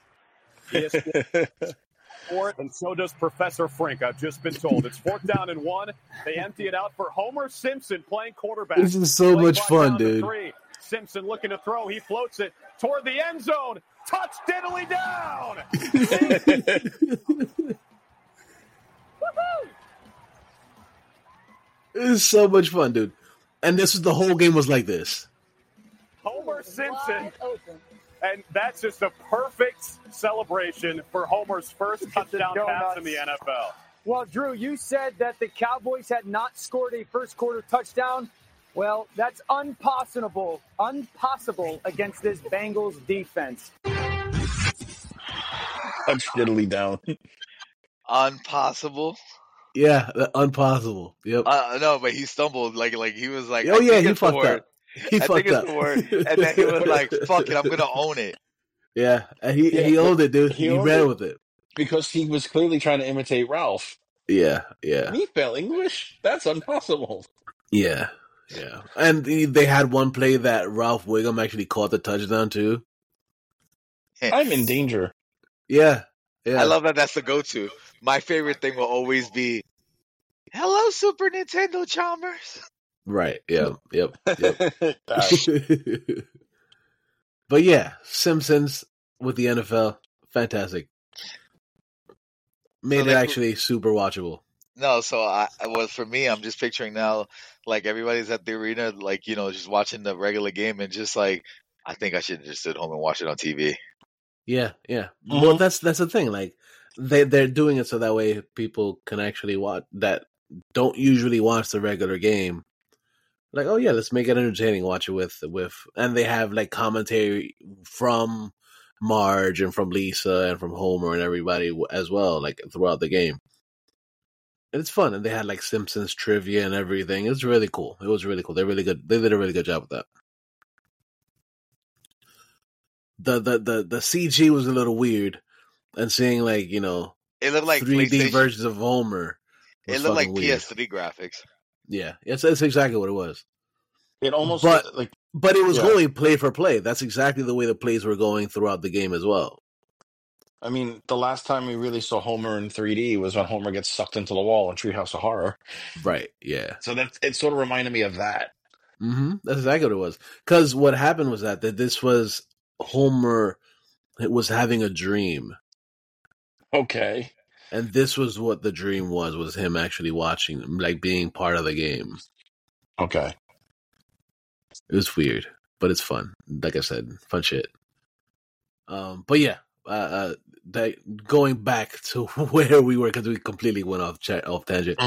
For it, and so does Professor Frink. I've just been told it's 4th down and 1. They empty it out for Homer Simpson playing quarterback. This is so Play much clock fun, down to dude. 3. Simpson looking to throw. He floats it toward the end zone. Touch diddly down. It's so much fun, dude. And the whole game was like this. Homer Simpson. And that's just a perfect celebration for Homer's first touchdown pass in the NFL. Well, Drew, you said that the Cowboys had not scored a first quarter touchdown. Well, that's impossible against this Bengals defense. Touch diddly down. Impossible. Yeah, impossible. Yep. No, but he stumbled like he was like. Oh yeah, he fucked up. He I fucked think it's up. the word. And then he was like, "Fuck it, I'm gonna own it." Yeah, and he owned it, dude. He owned ran it. with it. Because he was clearly trying to imitate Ralph. Yeah. Me fail English? That's impossible. Yeah. And they had one play that Ralph Wiggum actually caught the touchdown too. I'm in danger. Yeah. I love that. That's the go-to. My favorite thing will always be, "Hello, Super Nintendo Chalmers." Right. Yeah. Yep. Gosh. But yeah, Simpsons with the NFL, fantastic. Made it actually super watchable. No, so for me, I'm just picturing now, like everybody's at the arena, like just watching the regular game, and just like, I think I should just sit home and watch it on TV. Yeah. Well, that's the thing. Like they're doing it so that way people can actually watch that don't usually watch the regular game. Like, oh yeah, let's make it entertaining. Watch it with, and they have like commentary from Marge and from Lisa and from Homer and everybody as well, like throughout the game. And it's fun, and they had like Simpsons trivia and everything. It was really cool. It was really cool. They're really good. They did a really good job with that. The CG was a little weird, and seeing like it looked like 3D versions of Homer. It looked like weird. PS3 graphics. Yeah, it's exactly what it was. It almost but it was yeah. going play for play. That's exactly the way the plays were going throughout the game as well. I mean, the last time we really saw Homer in 3D was when Homer gets sucked into the wall in Treehouse of Horror. Right, yeah. So it sort of reminded me of that. Mm-hmm. That's exactly what it was. Because what happened was that this was Homer was having a dream. Okay. And this was what the dream was him actually watching, like being part of the game. Okay. It was weird, but it's fun. Like I said, fun shit. But yeah, going back to where we were, because we completely went off tangent.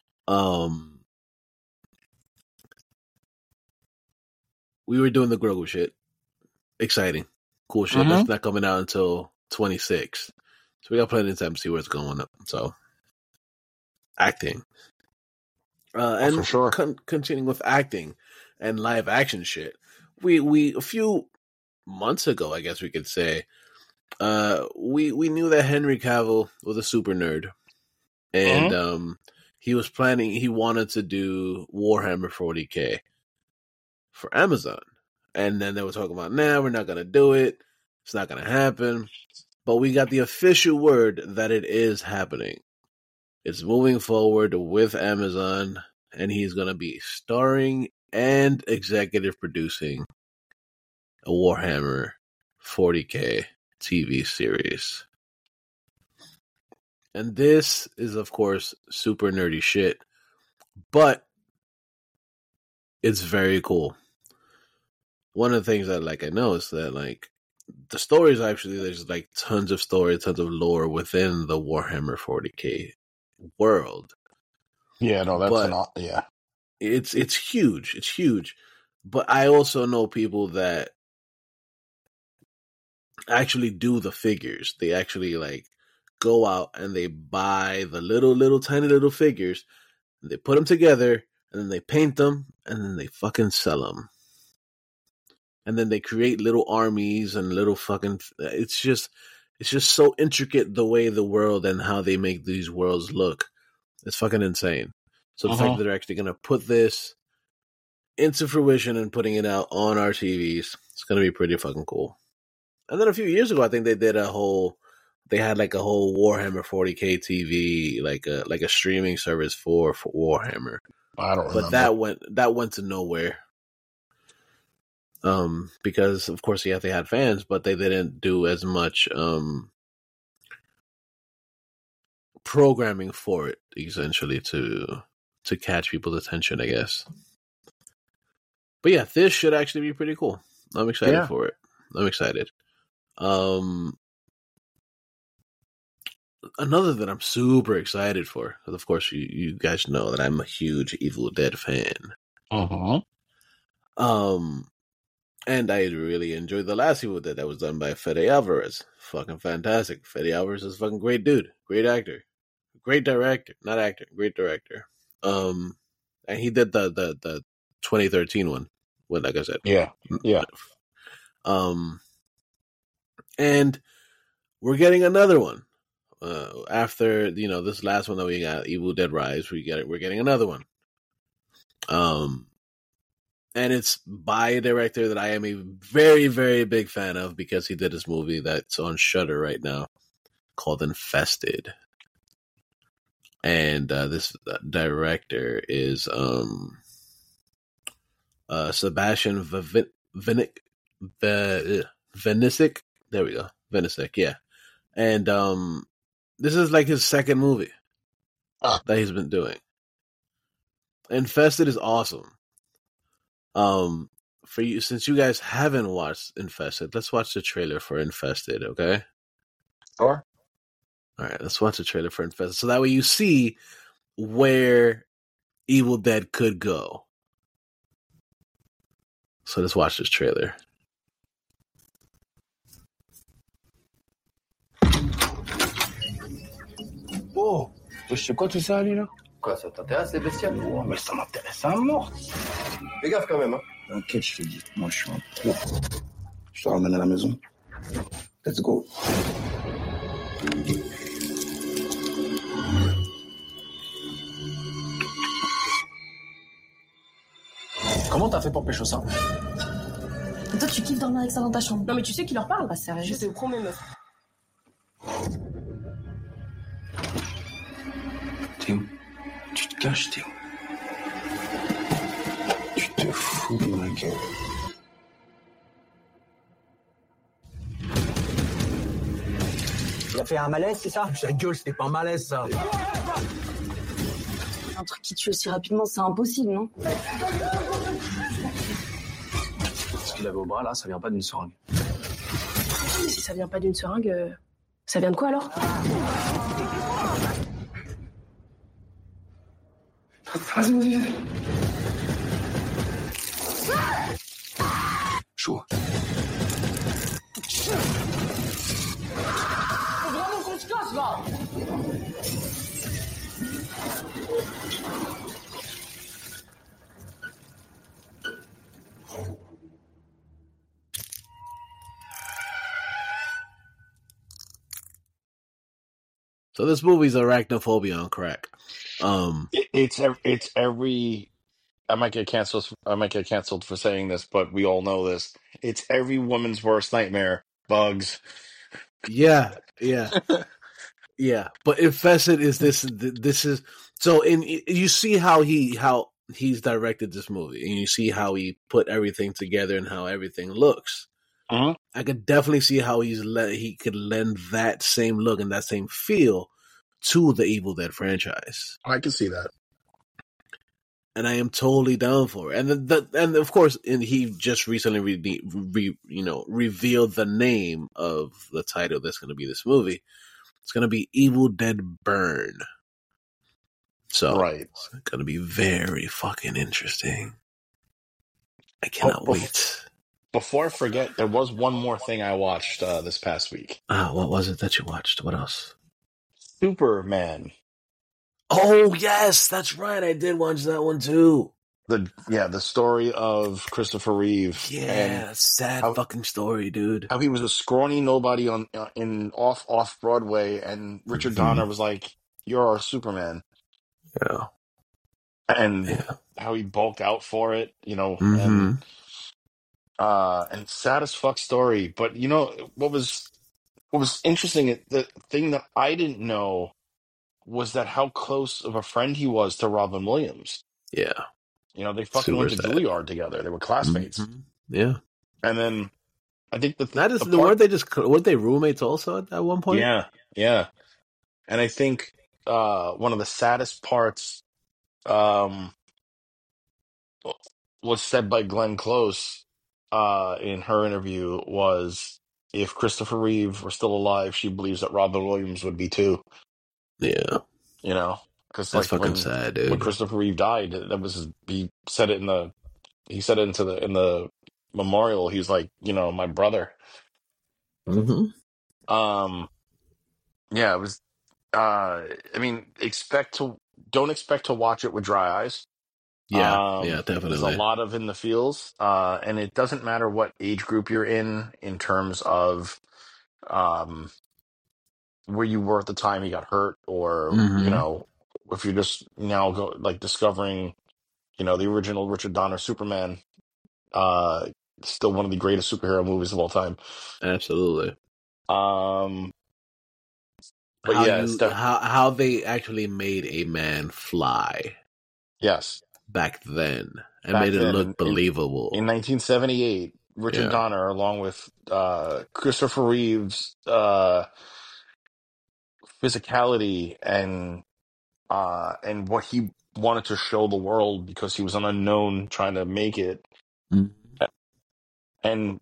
We were doing the Grogu shit. Exciting. Cool shit. That's not coming out until 26. So we got plenty of time to see where it's going up. So, acting. And for sure. Continuing with acting and live action shit. We a few months ago, I guess we could say, we knew that Henry Cavill was a super nerd. And he wanted to do Warhammer 40K for Amazon. And then they were talking about, we're not going to do it. It's not going to happen. But we got the official word that it is happening. It's moving forward with Amazon, and he's going to be starring and executive producing a Warhammer 40K TV series. And this is, of course, super nerdy shit, but it's very cool. One of the things that I know is that the stories actually, there's tons of story, tons of lore within the Warhammer 40K world. Yeah, no, but it's huge. It's huge. But I also know people that actually do the figures. They actually like go out and they buy the little tiny little figures. And they put them together and then they paint them and then they fucking sell them. And then they create little armies and little fucking. It's just so intricate the way the world and how they make these worlds look. It's fucking insane. So the fact that they're actually gonna put this into fruition and putting it out on our TVs, it's gonna be pretty fucking cool. And then a few years ago, I think they did they had like a whole Warhammer 40K TV, like a streaming service for Warhammer. I don't remember. But that went to nowhere. Because of course, yeah, they had fans, but they didn't do as much programming for it, essentially, to catch people's attention, I guess. But yeah, this should actually be pretty cool. I'm excited for it. I'm excited. Another that I'm super excited for, because of course you guys know that I'm a huge Evil Dead fan. And I really enjoyed the last Evil Dead that was done by Fede Alvarez. Fucking fantastic. Fede Alvarez is a fucking great dude. Great actor. Great director. Not actor. Great director. And he did the 2013 one. Well, like I said. Yeah. And we're getting another one. After, this last one that we got, Evil Dead Rise, we're getting another one. And it's by a director that I am a very, very big fan of because he did this movie that's on Shudder right now called Infested. And this director is Sebastian Vinicic. There we go. Vinicic, yeah. And this is like his second movie that he's been doing. Infested is awesome. For you, since you guys haven't watched Infested, let's watch the trailer for Infested, okay? Sure. All right, let's watch the trailer for Infested, so that way you see where Evil Dead could go. So let's watch this trailer. Oh, c'est quoi tout ça, lui, là? Quoi, ça t'intéresse, les bestioles? Oh, mais ça m'intéresse à mort. Fais gaffe quand même, hein. T'inquiète, je te dis. Moi, je suis un pro. Je te ramène à la maison. Let's go. Comment t'as fait pour pécho ça? Toi, tu kiffes dormir avec ça dans ta chambre. Non, mais tu sais qui leur parle? Bah, sérieux. Je sais où prend mes meufs. Théo, tu te caches, Théo. Tu te fous de ma gueule. Il a fait un malaise, c'est ça? Ta gueule, c'était pas un malaise, ça. Un truc qui tue aussi rapidement, c'est impossible, non? Ce qu'il avait au bras, là, ça vient pas d'une seringue. Si ça vient pas d'une seringue, ça vient de quoi alors? Chaud. Faut vraiment qu'on se casse là! So this movie's Arachnophobia on crack. It's every. I might get canceled for saying this, but we all know this. It's every woman's worst nightmare. Bugs. Yeah. But Infested is this is so. You see how he's directed this movie, and you see how he put everything together and how everything looks. Uh-huh. I could definitely see how he could lend that same look and that same feel to the Evil Dead franchise. I can see that, and I am totally down for it. And of course, he just recently revealed the name of the title that's going to be this movie. It's going to be Evil Dead Burn. So Right. it's going to be very fucking interesting. I cannot wait. Before I forget, there was one more thing I watched this past week. What was it that you watched? What else? Superman. Oh, yes, that's right. I did watch that one too. The story of Christopher Reeve. Yeah, sad fucking story, dude. How he was a scrawny nobody on off Broadway, and Richard Donner was like, "You're our Superman." Yeah. And how he bulked out for it, and sad as fuck story. But you know what was interesting? The thing that I didn't know was that how close of a friend he was to Robin Williams. Yeah. They fucking went to Juilliard together. They were classmates. Yeah. And then I think weren't they roommates also at one point? Yeah. Yeah. And I think one of the saddest parts was said by Glenn Close in her interview was, if Christopher Reeve were still alive, she believes that Robin Williams would be too. Yeah. Because that's fucking sad, dude. When Christopher Reeve died, he said it in the memorial. He was like, my brother. Mm-hmm. Yeah, it was. I mean, don't expect to watch it with dry eyes. Yeah, definitely. There's a lot of in the feels, and it doesn't matter what age group you're in terms of where you were at the time he got hurt, or if you're just now discovering, the original Richard Donner Superman, still one of the greatest superhero movies of all time. Absolutely. But how they actually made a man fly. Yes. Back then. And made it look believable. In 1978, Richard Donner, along with Christopher Reeve's physicality and what he wanted to show the world, because he was an unknown trying to make it. And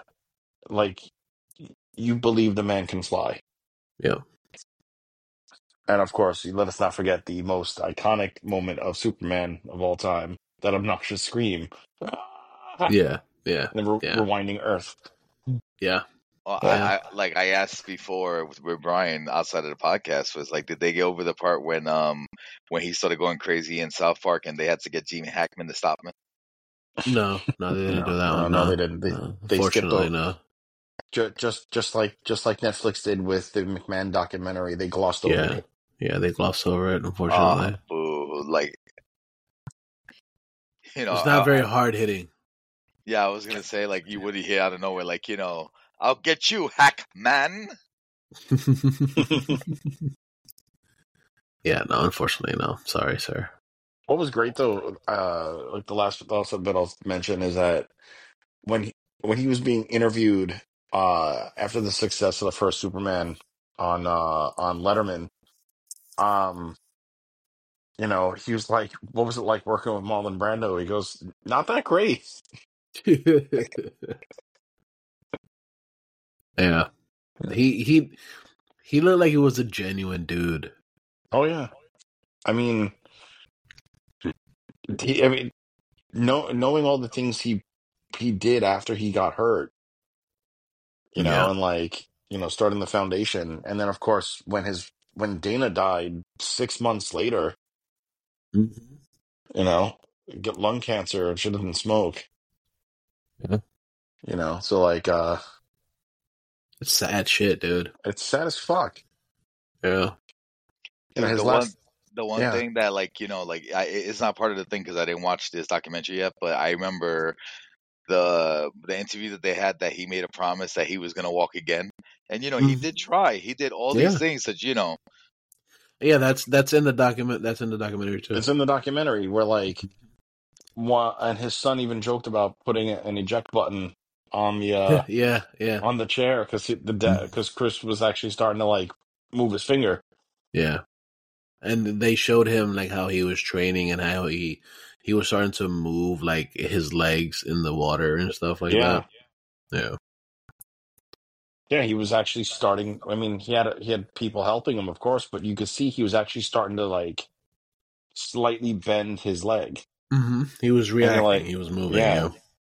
you believe the man can fly. Yeah. And of course, let us not forget the most iconic moment of Superman of all time, that obnoxious scream. Yeah. And rewinding Earth. Yeah. Well, I asked before with Brian outside of the podcast, was like, did they get over the part when he started going crazy in South Park and they had to get Gene Hackman to stop him? No, they didn't do that one. No, they didn't. They skipped over. No. Just like Netflix did with the McMahon documentary, they glossed over it. Yeah, they glossed over it, unfortunately. It's not very hard hitting. Yeah, I was gonna say, like, you would hear out of nowhere, like, I'll get you, Hackman. Yeah, no, unfortunately, no. Sorry, sir. What was great though, the last also bit I'll mention, is that when he was being interviewed after the success of the first Superman on Letterman, he was like, "What was it like working with Marlon Brando?" He goes, "Not that great." Yeah, he looked like he was a genuine dude. Oh yeah, I mean, knowing all the things he did after he got hurt, and starting the foundation, and then of course when Dana died 6 months later, get lung cancer and shit didn't smoke. Yeah. So it's sad shit, dude. It's sad as fuck. Yeah. The one thing that, it's not part of the thing because I didn't watch this documentary yet, but I remember the interview that they had, that he made a promise that he was going to walk again. And, he did try. He did all these things that, Yeah, that's in the document. That's in the documentary too. It's in the documentary where and his son even joked about putting an eject button on the on the chair because Chris was actually starting to move his finger. Yeah, and they showed him how he was training and how he was starting to move his legs in the water and stuff like that. Yeah. Yeah, he was actually starting. I mean, he had people helping him, of course, but you could see he was actually starting to slightly bend his leg. Mm-hmm. He was reacting. like, He was moving. yeah.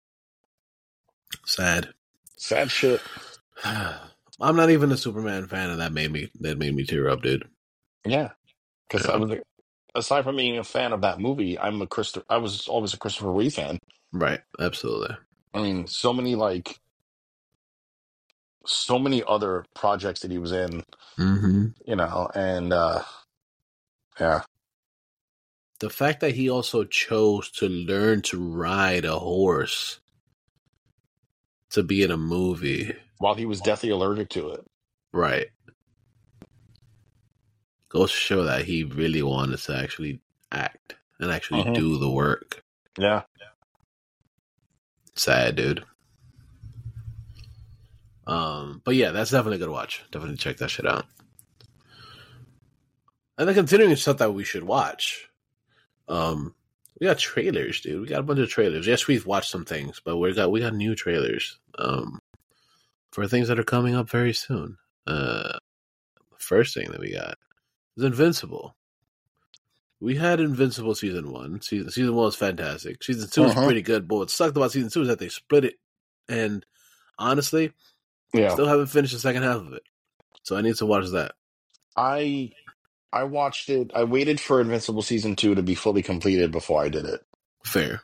Sad shit. I'm not even a Superman fan, and that made me tear up, dude. Yeah, because I was aside from being a fan of that movie, I was always a Christopher Reeve fan. Right, absolutely. I mean, so many other projects that he was in, Mm-hmm. And yeah. The fact that he also chose to learn to ride a horse to be in a movie while he was deathly allergic to it. Right. Goes to show that he really wanted to actually act and actually do the work. Yeah. Sad, dude. But yeah, that's definitely a good watch. Definitely check that shit out. And then continuing stuff that we should watch. We got trailers, dude. We got a bunch of trailers. Yes, we've watched some things, but we got new trailers. For things that are coming up very soon. The first thing that we got is Invincible. We had Invincible season 1. Season 1 was fantastic. Season 2 was pretty good, but what sucked about season 2 is that they split it. And honestly, still haven't finished the second half of it. So I need to watch that. I watched it. I waited for Invincible season 2 to be fully completed before I did it. Fair.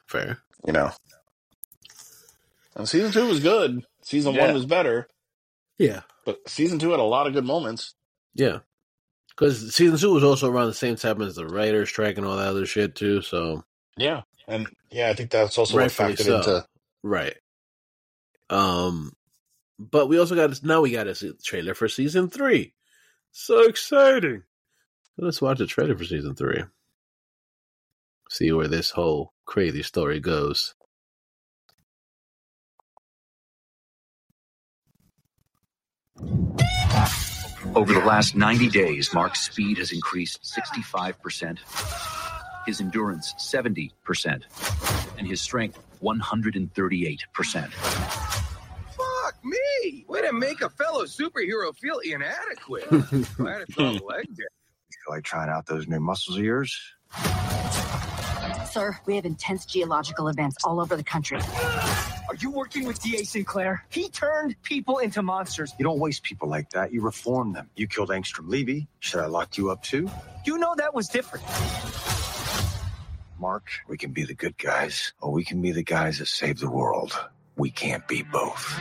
And season 2 was good. Season 1 was better. Yeah. But season 2 had a lot of good moments. Yeah. Because season 2 was also around the same time as the writer's strike and all that other shit, too, so... Yeah. And, I think that's also what factored into... Right. But we also got... Now we got a trailer for season 3. So exciting! Let's watch the trailer for season 3. See where this whole crazy story goes. Over the last 90 days, Mark's speed has increased 65%, his endurance 70%, and his strength 138%. Fuck me! Way to make a fellow superhero feel inadequate. Glad it's on the leg day. You feel like trying out those new muscles of yours? Sir, we have intense geological events all over the country. Are you working with D.A. Sinclair? He turned people into monsters. You don't waste people like that. You reform them. You killed Angstrom Levy. Should I lock you up too? You know that was different. Mark, we can be the good guys, or we can be the guys that save the world. We can't be both.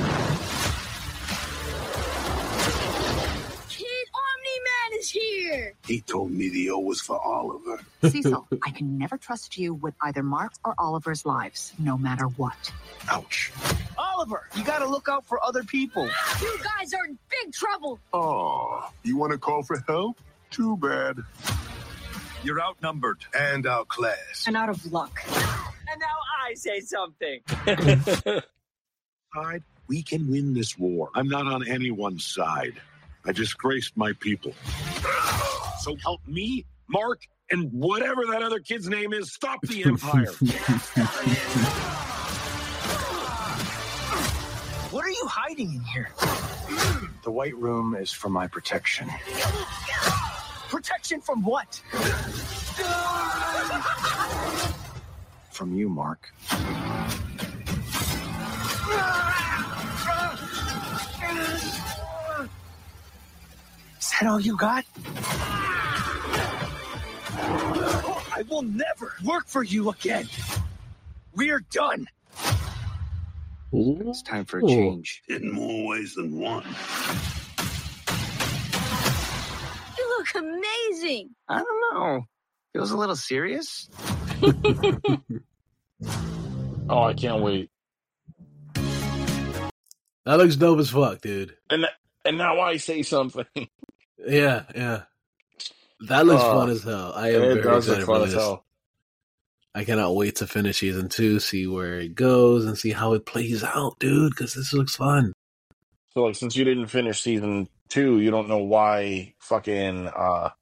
Is here. He told me the O was for Oliver. Cecil, I can never trust you with either Mark or Oliver's lives, no matter what. Ouch. Oliver, you gotta look out for other people. You guys are in big trouble. Oh, you want to call for help? Too bad. You're outnumbered. And outclassed. And out of luck. And now I say something. We can win this war. I'm not on anyone's side. I disgraced my people. So help me, Mark, and whatever that other kid's name is, stop the Empire. What are you hiding in here? The White Room is for my protection. Protection from what? From you, Mark. Is that all you got? I will never work for you again. We're done. It's time for a change. In more ways than one. You look amazing. I don't know. Feels a little serious. Oh, I can't wait. That looks dope as fuck, dude. And now I say something. Yeah. That looks fun as hell. I am very excited for this. Hell. I cannot wait to finish season 2, see where it goes, and see how it plays out, dude, because this looks fun. So, since you didn't finish season 2, you don't know why fucking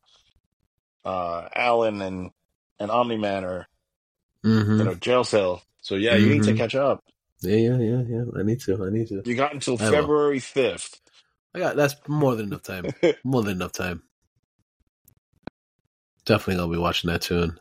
Alan and Omni-Man are, jail cell. So, yeah, you need to catch up. Yeah. I need to. You got until February 5th. That's more than enough time. Definitely gonna be watching that soon.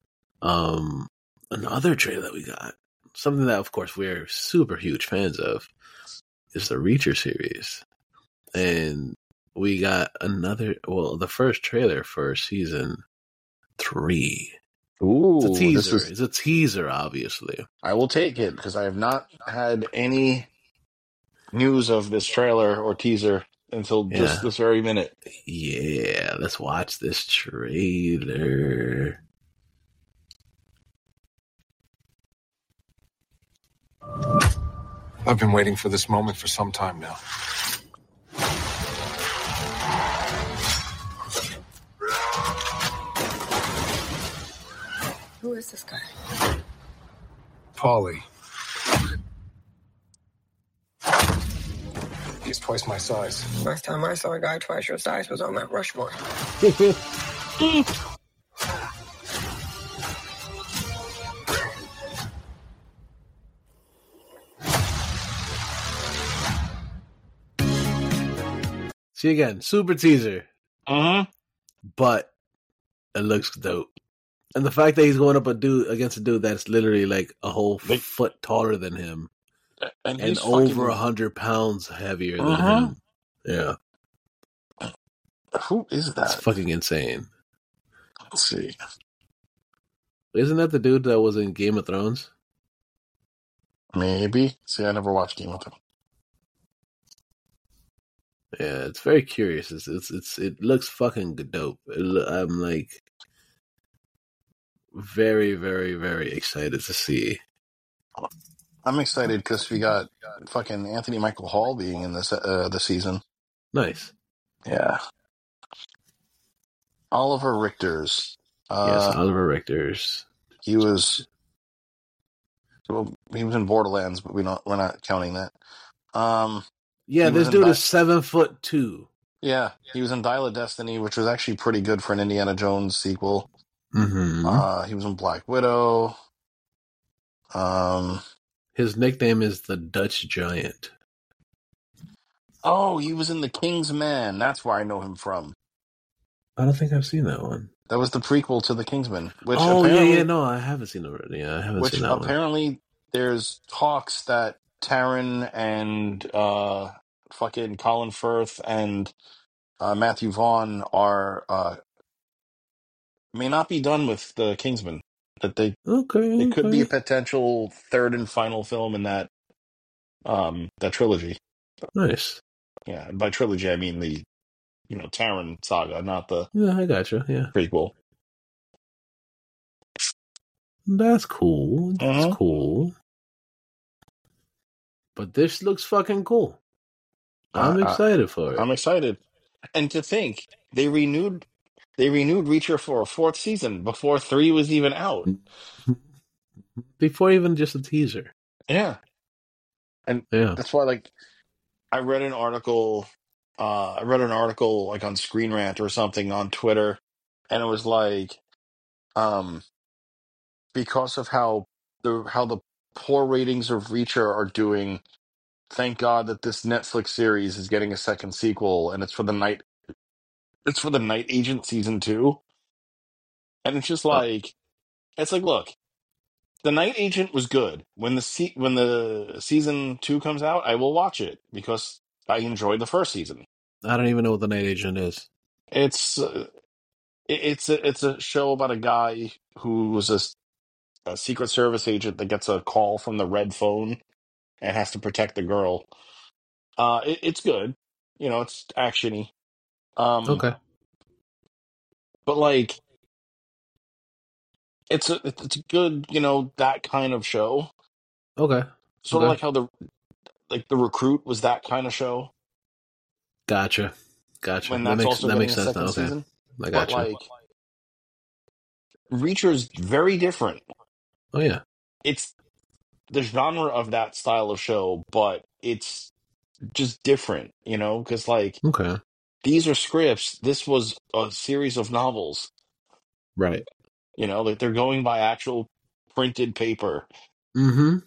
Another trailer that we got, something that of course we're super huge fans of, is the Reacher series. And we got the first trailer for season 3. Ooh, it's a teaser. It's a teaser, obviously. I will take it because I have not had any news of this trailer or teaser until just this very minute. Yeah, let's watch this trailer. I've been waiting for this moment for some time now. Who is this guy? Paulie. He's twice my size. Last time I saw a guy twice your size was on Mount Rushmore. See again, super teaser. Uh-huh. But it looks dope. And the fact that he's going up against a dude that's literally like a whole foot taller than him. And over 100 pounds heavier than him. Yeah. Who is that? It's fucking insane. Let's see. Isn't that the dude that was in Game of Thrones? Maybe. See, I never watched Game of Thrones. Yeah, it's very curious. It looks fucking dope. I'm like very, very, very excited to see. I'm excited because we got fucking Anthony Michael Hall being in this season. Nice. Yeah. Oliver Richters. Yes, Oliver Richters. He was in Borderlands, but we're not counting that. Yeah, this dude is 7'2". Yeah, he was in Dial of Destiny, which was actually pretty good for an Indiana Jones sequel. Mm-hmm. He was in Black Widow. His nickname is the Dutch Giant. Oh, he was in The King's Man. That's where I know him from. I don't think I've seen that one. That was the prequel to The Kingsman. Which no, I haven't seen it already. Yeah, I haven't seen that one. Which apparently there's talks that Taron and fucking Colin Firth and Matthew Vaughn may not be done with The Kingsman. That they could be a potential third and final film in that trilogy. Nice. Yeah, by trilogy I mean the Taron saga, not the I gotcha. Yeah, prequel. That's cool. That's cool. But this looks fucking cool. I'm excited for it. I'm excited, and to think they renewed Reacher for a 4th season before 3 was even out. Before even just a teaser. Yeah, and that's why I read an article. Like on Screen Rant or something on Twitter, and it was like, because of how the poor ratings of Reacher are doing, thank God that this Netflix series is getting a second sequel, and it's for the Night Agent season 2, and it's just like, look, the Night Agent was good. When the season 2 comes out, I will watch it because I enjoyed the first season. I don't even know what the Night Agent is. It's a show about a guy who was a Secret Service agent that gets a call from the red phone and has to protect the girl. It's good, it's actiony. Okay, but it's a good, that kind of show. Okay, sort of like how the Recruit was that kind of show. Gotcha. When that's that makes sense now. Season. I gotcha. But Reacher's very different. Oh yeah, it's the genre of that style of show, but it's just different, because these are scripts. This was a series of novels, right? They're going by actual printed paper. And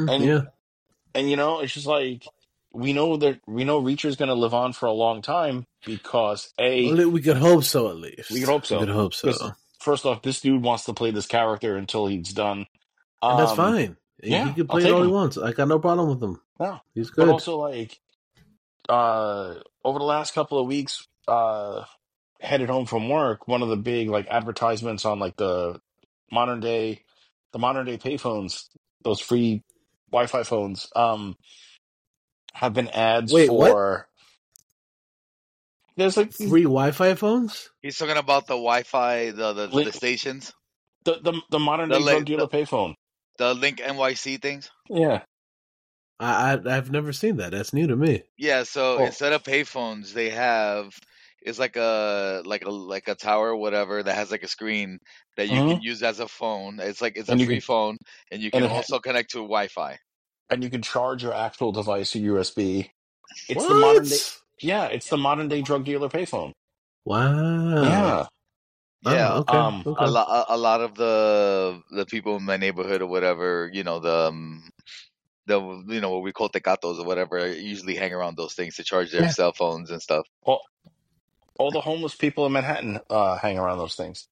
it's just we know Reacher's going to live on for a long time because we could hope so. At least we could hope so. first off, this dude wants to play this character until he's done. And that's fine. Yeah, he can I'll play it take all he him. wants. I got no problem with him. No, He's good. but also like, over the last couple of weeks, headed home from work, one of the big like advertisements on like the modern day payphones, those free Wi-Fi phones, have been ads Wait, for. There's like free Wi-Fi phones. He's talking about the Wi-Fi, the stations, the modern day drug dealer payphone, the Link NYC things. Yeah, I've never seen that. That's new to me. Yeah, so instead of payphones, they have it's like a tower or whatever that has like a screen that you can use as a phone. It's like it's a free phone, and you can also connect to Wi-Fi. And you can charge your actual device to USB. It's What? the modern day. Yeah, it's the modern day drug dealer payphone. Wow. Yeah. Yeah. Okay. A lot of the people in my neighborhood or whatever, the what we call tecatos or whatever, usually hang around those things to charge their cell phones and stuff. All the homeless people in Manhattan hang around those things.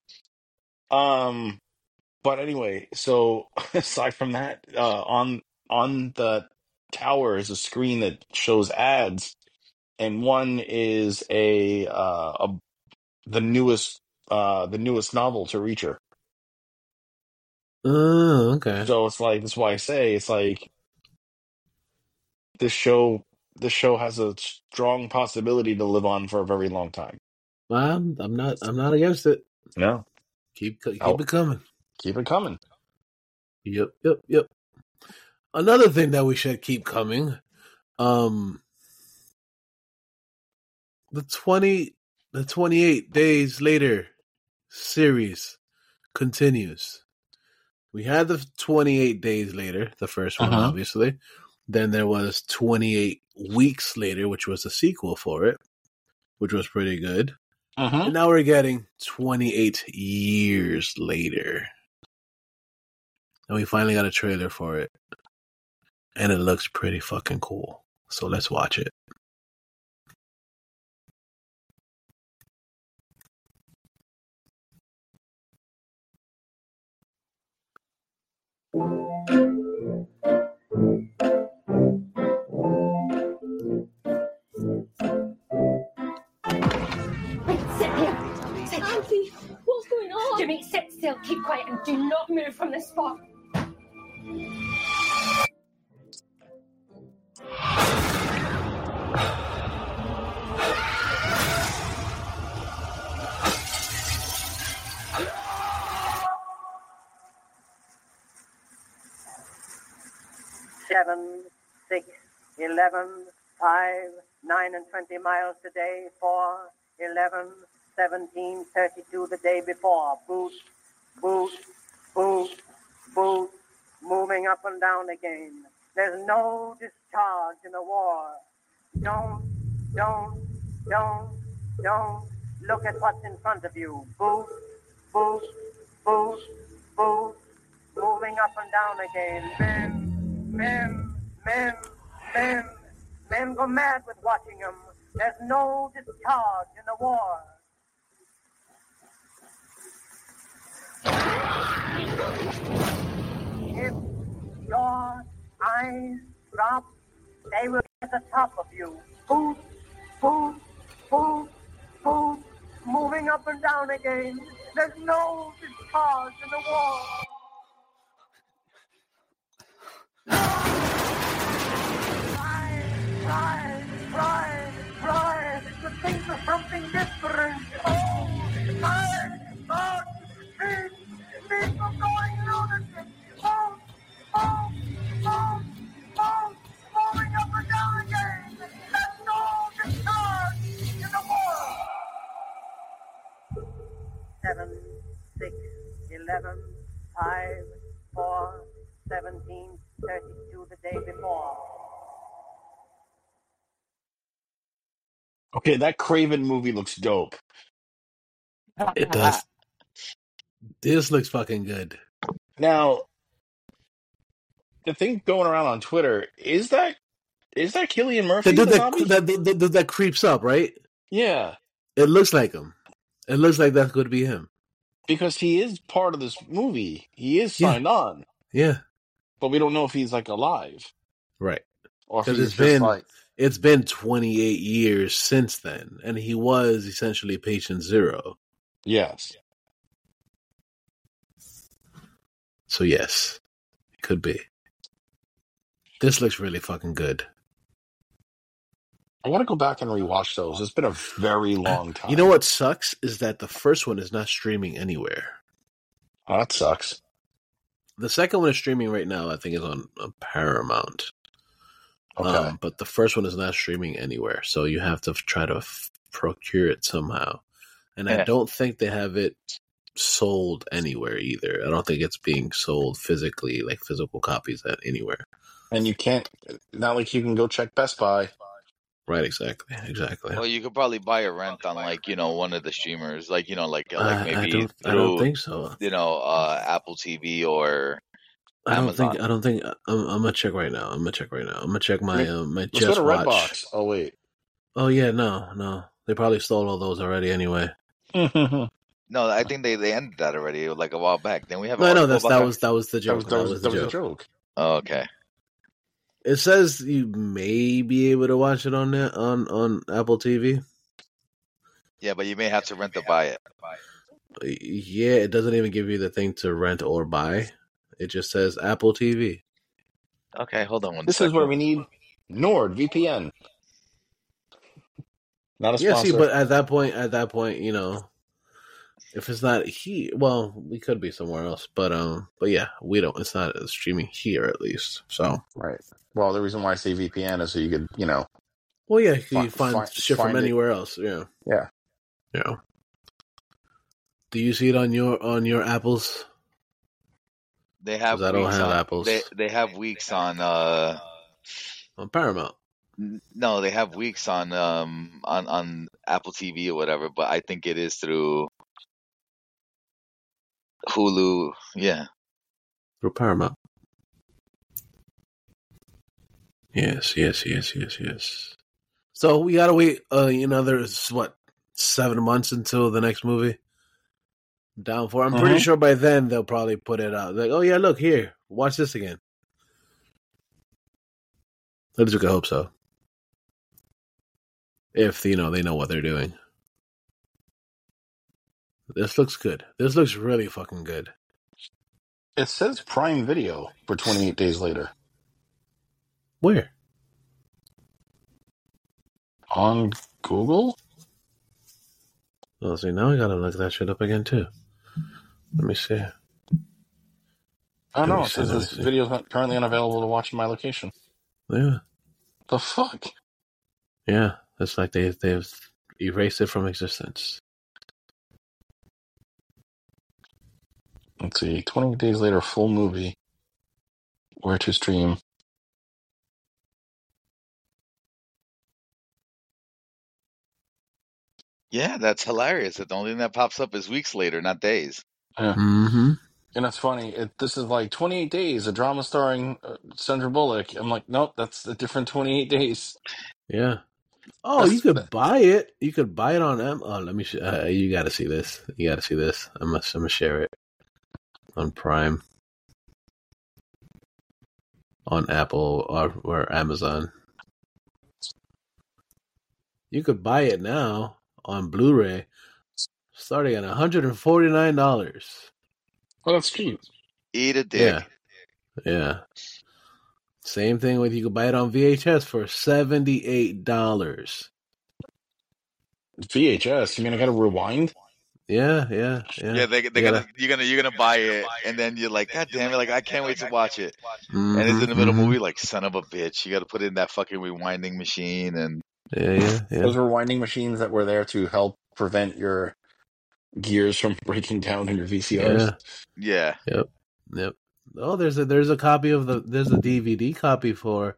But anyway, so aside from that, on the tower is a screen that shows ads, and one is the newest novel to Reacher. Oh, okay. So it's like, that's why I say it's like this show has a strong possibility to live on for a very long time. Well, I'm not against it. No. Keep it coming. Keep it coming. Yep. Another thing that we should keep coming, the 28 days later series continues. We had the 28 days later, the first one, obviously. Then there was 28 weeks later, which was a sequel for it, which was pretty good. And now we're getting 28 years later. And we finally got a trailer for it. And it looks pretty fucking cool. So let's watch it. Auntie, what's going on? Jimmy, sit still, keep quiet, and do not move from this spot. Seven, 6, 11, 5, 9 and 20 miles today, 4, 11, 17, 32 the day before. Boot, boot, boot, boot, moving up and down again. There's no discharge in the war. Don't look at what's in front of you. Boot, boot, boot, boot, moving up and down again. Men go mad with watching them. There's no discharge in the war. If your eyes drop, they will be at the top of you. Boot, boot, boot, boot, moving up and down again. There's no discharge in the war. Right. To think of something different. Oh, my God. People going lunatic. Oh, moving up and down again. There's no discharge in the war. 7, 6, 11, 5, 4, 17, 32 the day before. Okay, that Craven movie looks dope. It does. This looks fucking good. Now, the thing going around on Twitter, is that Cillian Murphy? The dude that creeps up, right? Yeah. It looks like him. It looks like that could be him. Because he is part of this movie. He is signed on. Yeah. But we don't know if he's like alive. Right. Or if Because he's just like it's been 28 years since then, and he was essentially patient zero. Yes. So yes, it could be. This looks really fucking good. I want to go back and rewatch those. It's been a very long time. You know what sucks is that the first one is not streaming anywhere. Oh, that sucks. The second one is streaming right now. I think is on Paramount. Okay. But the first one is not streaming anywhere, so you have to try to procure it somehow. And I don't think they have it sold anywhere either. I don't think it's being sold physically, like physical copies anywhere. And you can't, not like you can go check Best Buy. Right, exactly. Well, you could probably buy a rent on like one of the streamers, like maybe I don't think so. Apple TV or Amazon. I don't think. I'm gonna check right now. I'm gonna check my my Let's Just go to Watch. Redbox. Oh wait. Oh yeah, no. They probably stole all those already anyway. No, I think they ended that already, like a while back. Then we have. No, that was the joke. That was the joke. Oh, okay. It says you may be able to watch it on Apple TV. Yeah, but you may have to rent or buy it. Yeah, it doesn't even give you the thing to rent or buy. It just says Apple TV. Okay, hold on one This second. is where we need NordVPN. Not a sponsor. Yeah, see, but at that point, if it's not here, well, we could be somewhere else. But yeah, we don't. It's not streaming here, at least. So right. Well, the reason why I say VPN is so you could, Well, yeah, you find shit from anywhere else. Yeah. Yeah. Yeah. Do you see it on your Apples? They have. I don't have Apples. They have weeks on Paramount. No, they have weeks on Apple TV or whatever. But I think it is through Hulu. Yeah. Through Paramount. Yes. So we gotta wait another 7 months until the next movie. Down for. I'm pretty sure by then they'll probably put it out. Like, oh yeah, look here, watch this again. At least we can hope so. If they know what they're doing. This looks good. This looks really fucking good. It says Prime Video for 28 days later. Where? On Google? Oh, see, now I gotta look that shit up again, too. Let me see. I don't know. It says this video is currently unavailable to watch in my location. Yeah. The fuck? Yeah. It's like they've erased it from existence. Let's see. 28 days later, full movie. Where to stream? Yeah, that's hilarious. The only thing that pops up is weeks later, not days. Yeah. Mm-hmm. And that's funny. This is like 28 Days, a drama starring Sandra Bullock. I'm like, nope, that's a different 28 Days. Yeah. Oh, you could buy it. You could buy it on Amazon. Oh, let me. You got to see this. You got to see this. I'm gonna share it on Prime, on Apple or Amazon. You could buy it now on Blu-ray, starting at $149. Well, that's cheap. Eat a dick. Yeah. Same thing with you could buy it on VHS for $78. VHS? You mean I got to rewind? Yeah. Yeah, you're gonna buy it, and then you're like, God damn it! Like I can't wait to watch it. Mm-hmm, and it's in the middle of the movie, like son of a bitch. You got to put it in that fucking rewinding machine, and yeah. Those rewinding machines that were there to help prevent your gears from breaking down in your VCRs. Yeah. Yep. Oh, there's a copy of there's a DVD copy for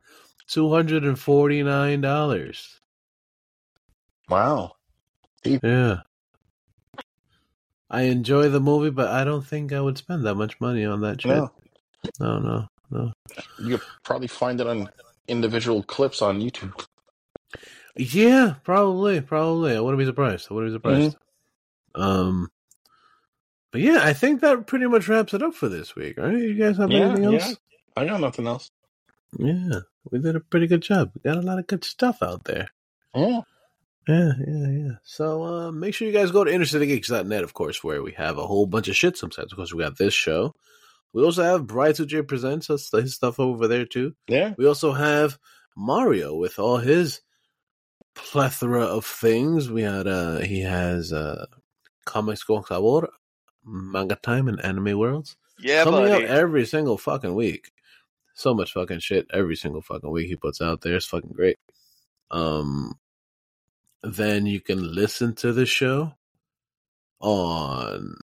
$249. Wow. Yeah. I enjoy the movie, but I don't think I would spend that much money on that shit. No. You could probably find it on individual clips on YouTube. Yeah, probably. I wouldn't be surprised. Mm-hmm. But yeah, I think that pretty much wraps it up for this week, right? You guys have anything else? Yeah. I got nothing else. Yeah, we did a pretty good job. We got a lot of good stuff out there. Yeah. Yeah. So make sure you guys go to InnerCityGeeks.net, of course, where we have a whole bunch of shit sometimes. Of course, we got this show. We also have Brian2J Presents his stuff over there, too. Yeah. We also have Mario with all his plethora of things. He has Comics con Sabor, Manga Time, and Anime Worlds. Yeah, coming buddy. out every single fucking week. So much fucking shit every single fucking week he puts out there. It's fucking great. Then you can listen to the show on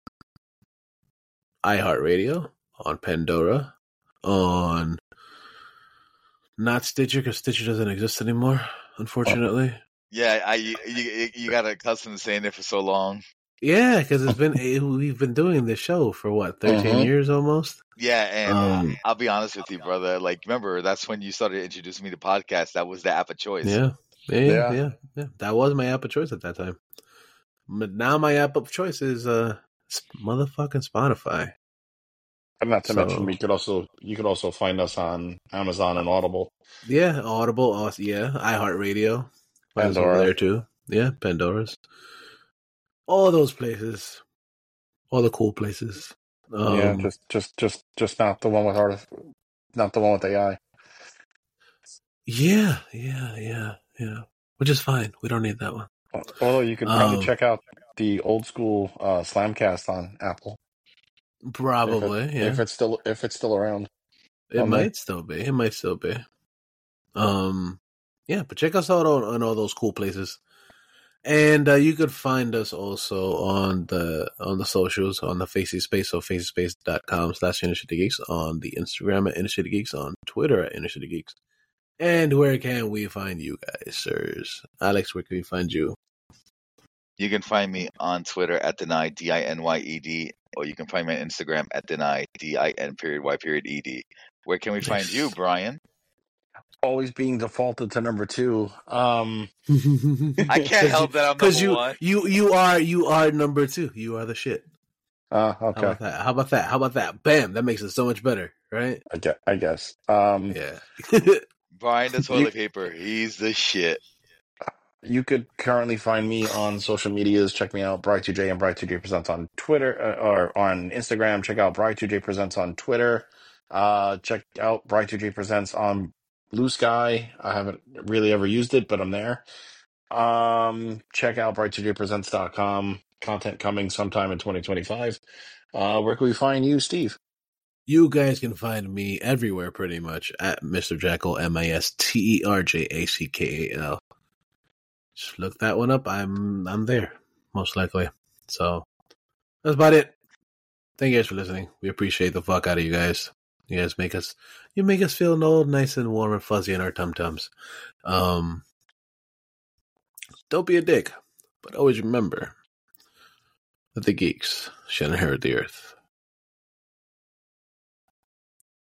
iHeartRadio, on Pandora, on not Stitcher, because Stitcher doesn't exist anymore, unfortunately. Yeah, you got accustomed to saying it for so long. Yeah, because we've been doing this show for what, 13 years almost. Yeah, and I'll be honest with you, brother. Like, remember, that's when you started introducing me to podcasts. That was the app of choice. Yeah. That was my app of choice at that time. But now my app of choice is motherfucking Spotify. And not to mention, you could also find us on Amazon and Audible. Yeah, Audible. Yeah, iHeartRadio. Pandora over there too. Yeah, Pandora's. All those places, all the cool places. Yeah, just not the one with not the one with AI. Yeah. Which is fine. We don't need that one. Although you could probably check out the old school Slamcast on Apple. Probably, if it's still around. It might still be. Yeah, but check us out on all those cool places. And you could find us also on the socials, on the Facey Space, so facyspace.com/InnerCityGeeks, on the Instagram at InnerCityGeeks, on Twitter at InnerCityGeeks. And where can we find you guys, sirs? Alex, where can we find you? You can find me on Twitter at Deny, DINYED, or you can find me on Instagram at Deny, DIN_Y_ED. Where can we find you, Brian? Always being defaulted to number 2. I can't help that I'm number 1. You are number 2. You are the shit. Okay. How about that? Bam! That makes it so much better, right? I guess. Yeah. Brian the toilet paper. He's the shit. You could currently find me on social medias. Check me out, Brian2J and Brian2J Presents on Twitter or on Instagram. Check out Brian2J Presents on Twitter. Check out Brian2J Presents on Blue Sky. I haven't really ever used it, but I'm there. Check out Brian2JPresents.com. Content coming sometime in 2025. Where can we find you, Steve? You guys can find me everywhere pretty much at Mr. Jackal, MISTERJACKAL. Just look that one up. I'm there, most likely. So that's about it. Thank you guys for listening. We appreciate the fuck out of you guys. You guys make us feel all nice and warm and fuzzy in our tum-tums. Don't be a dick, but always remember that the geeks shall inherit the earth.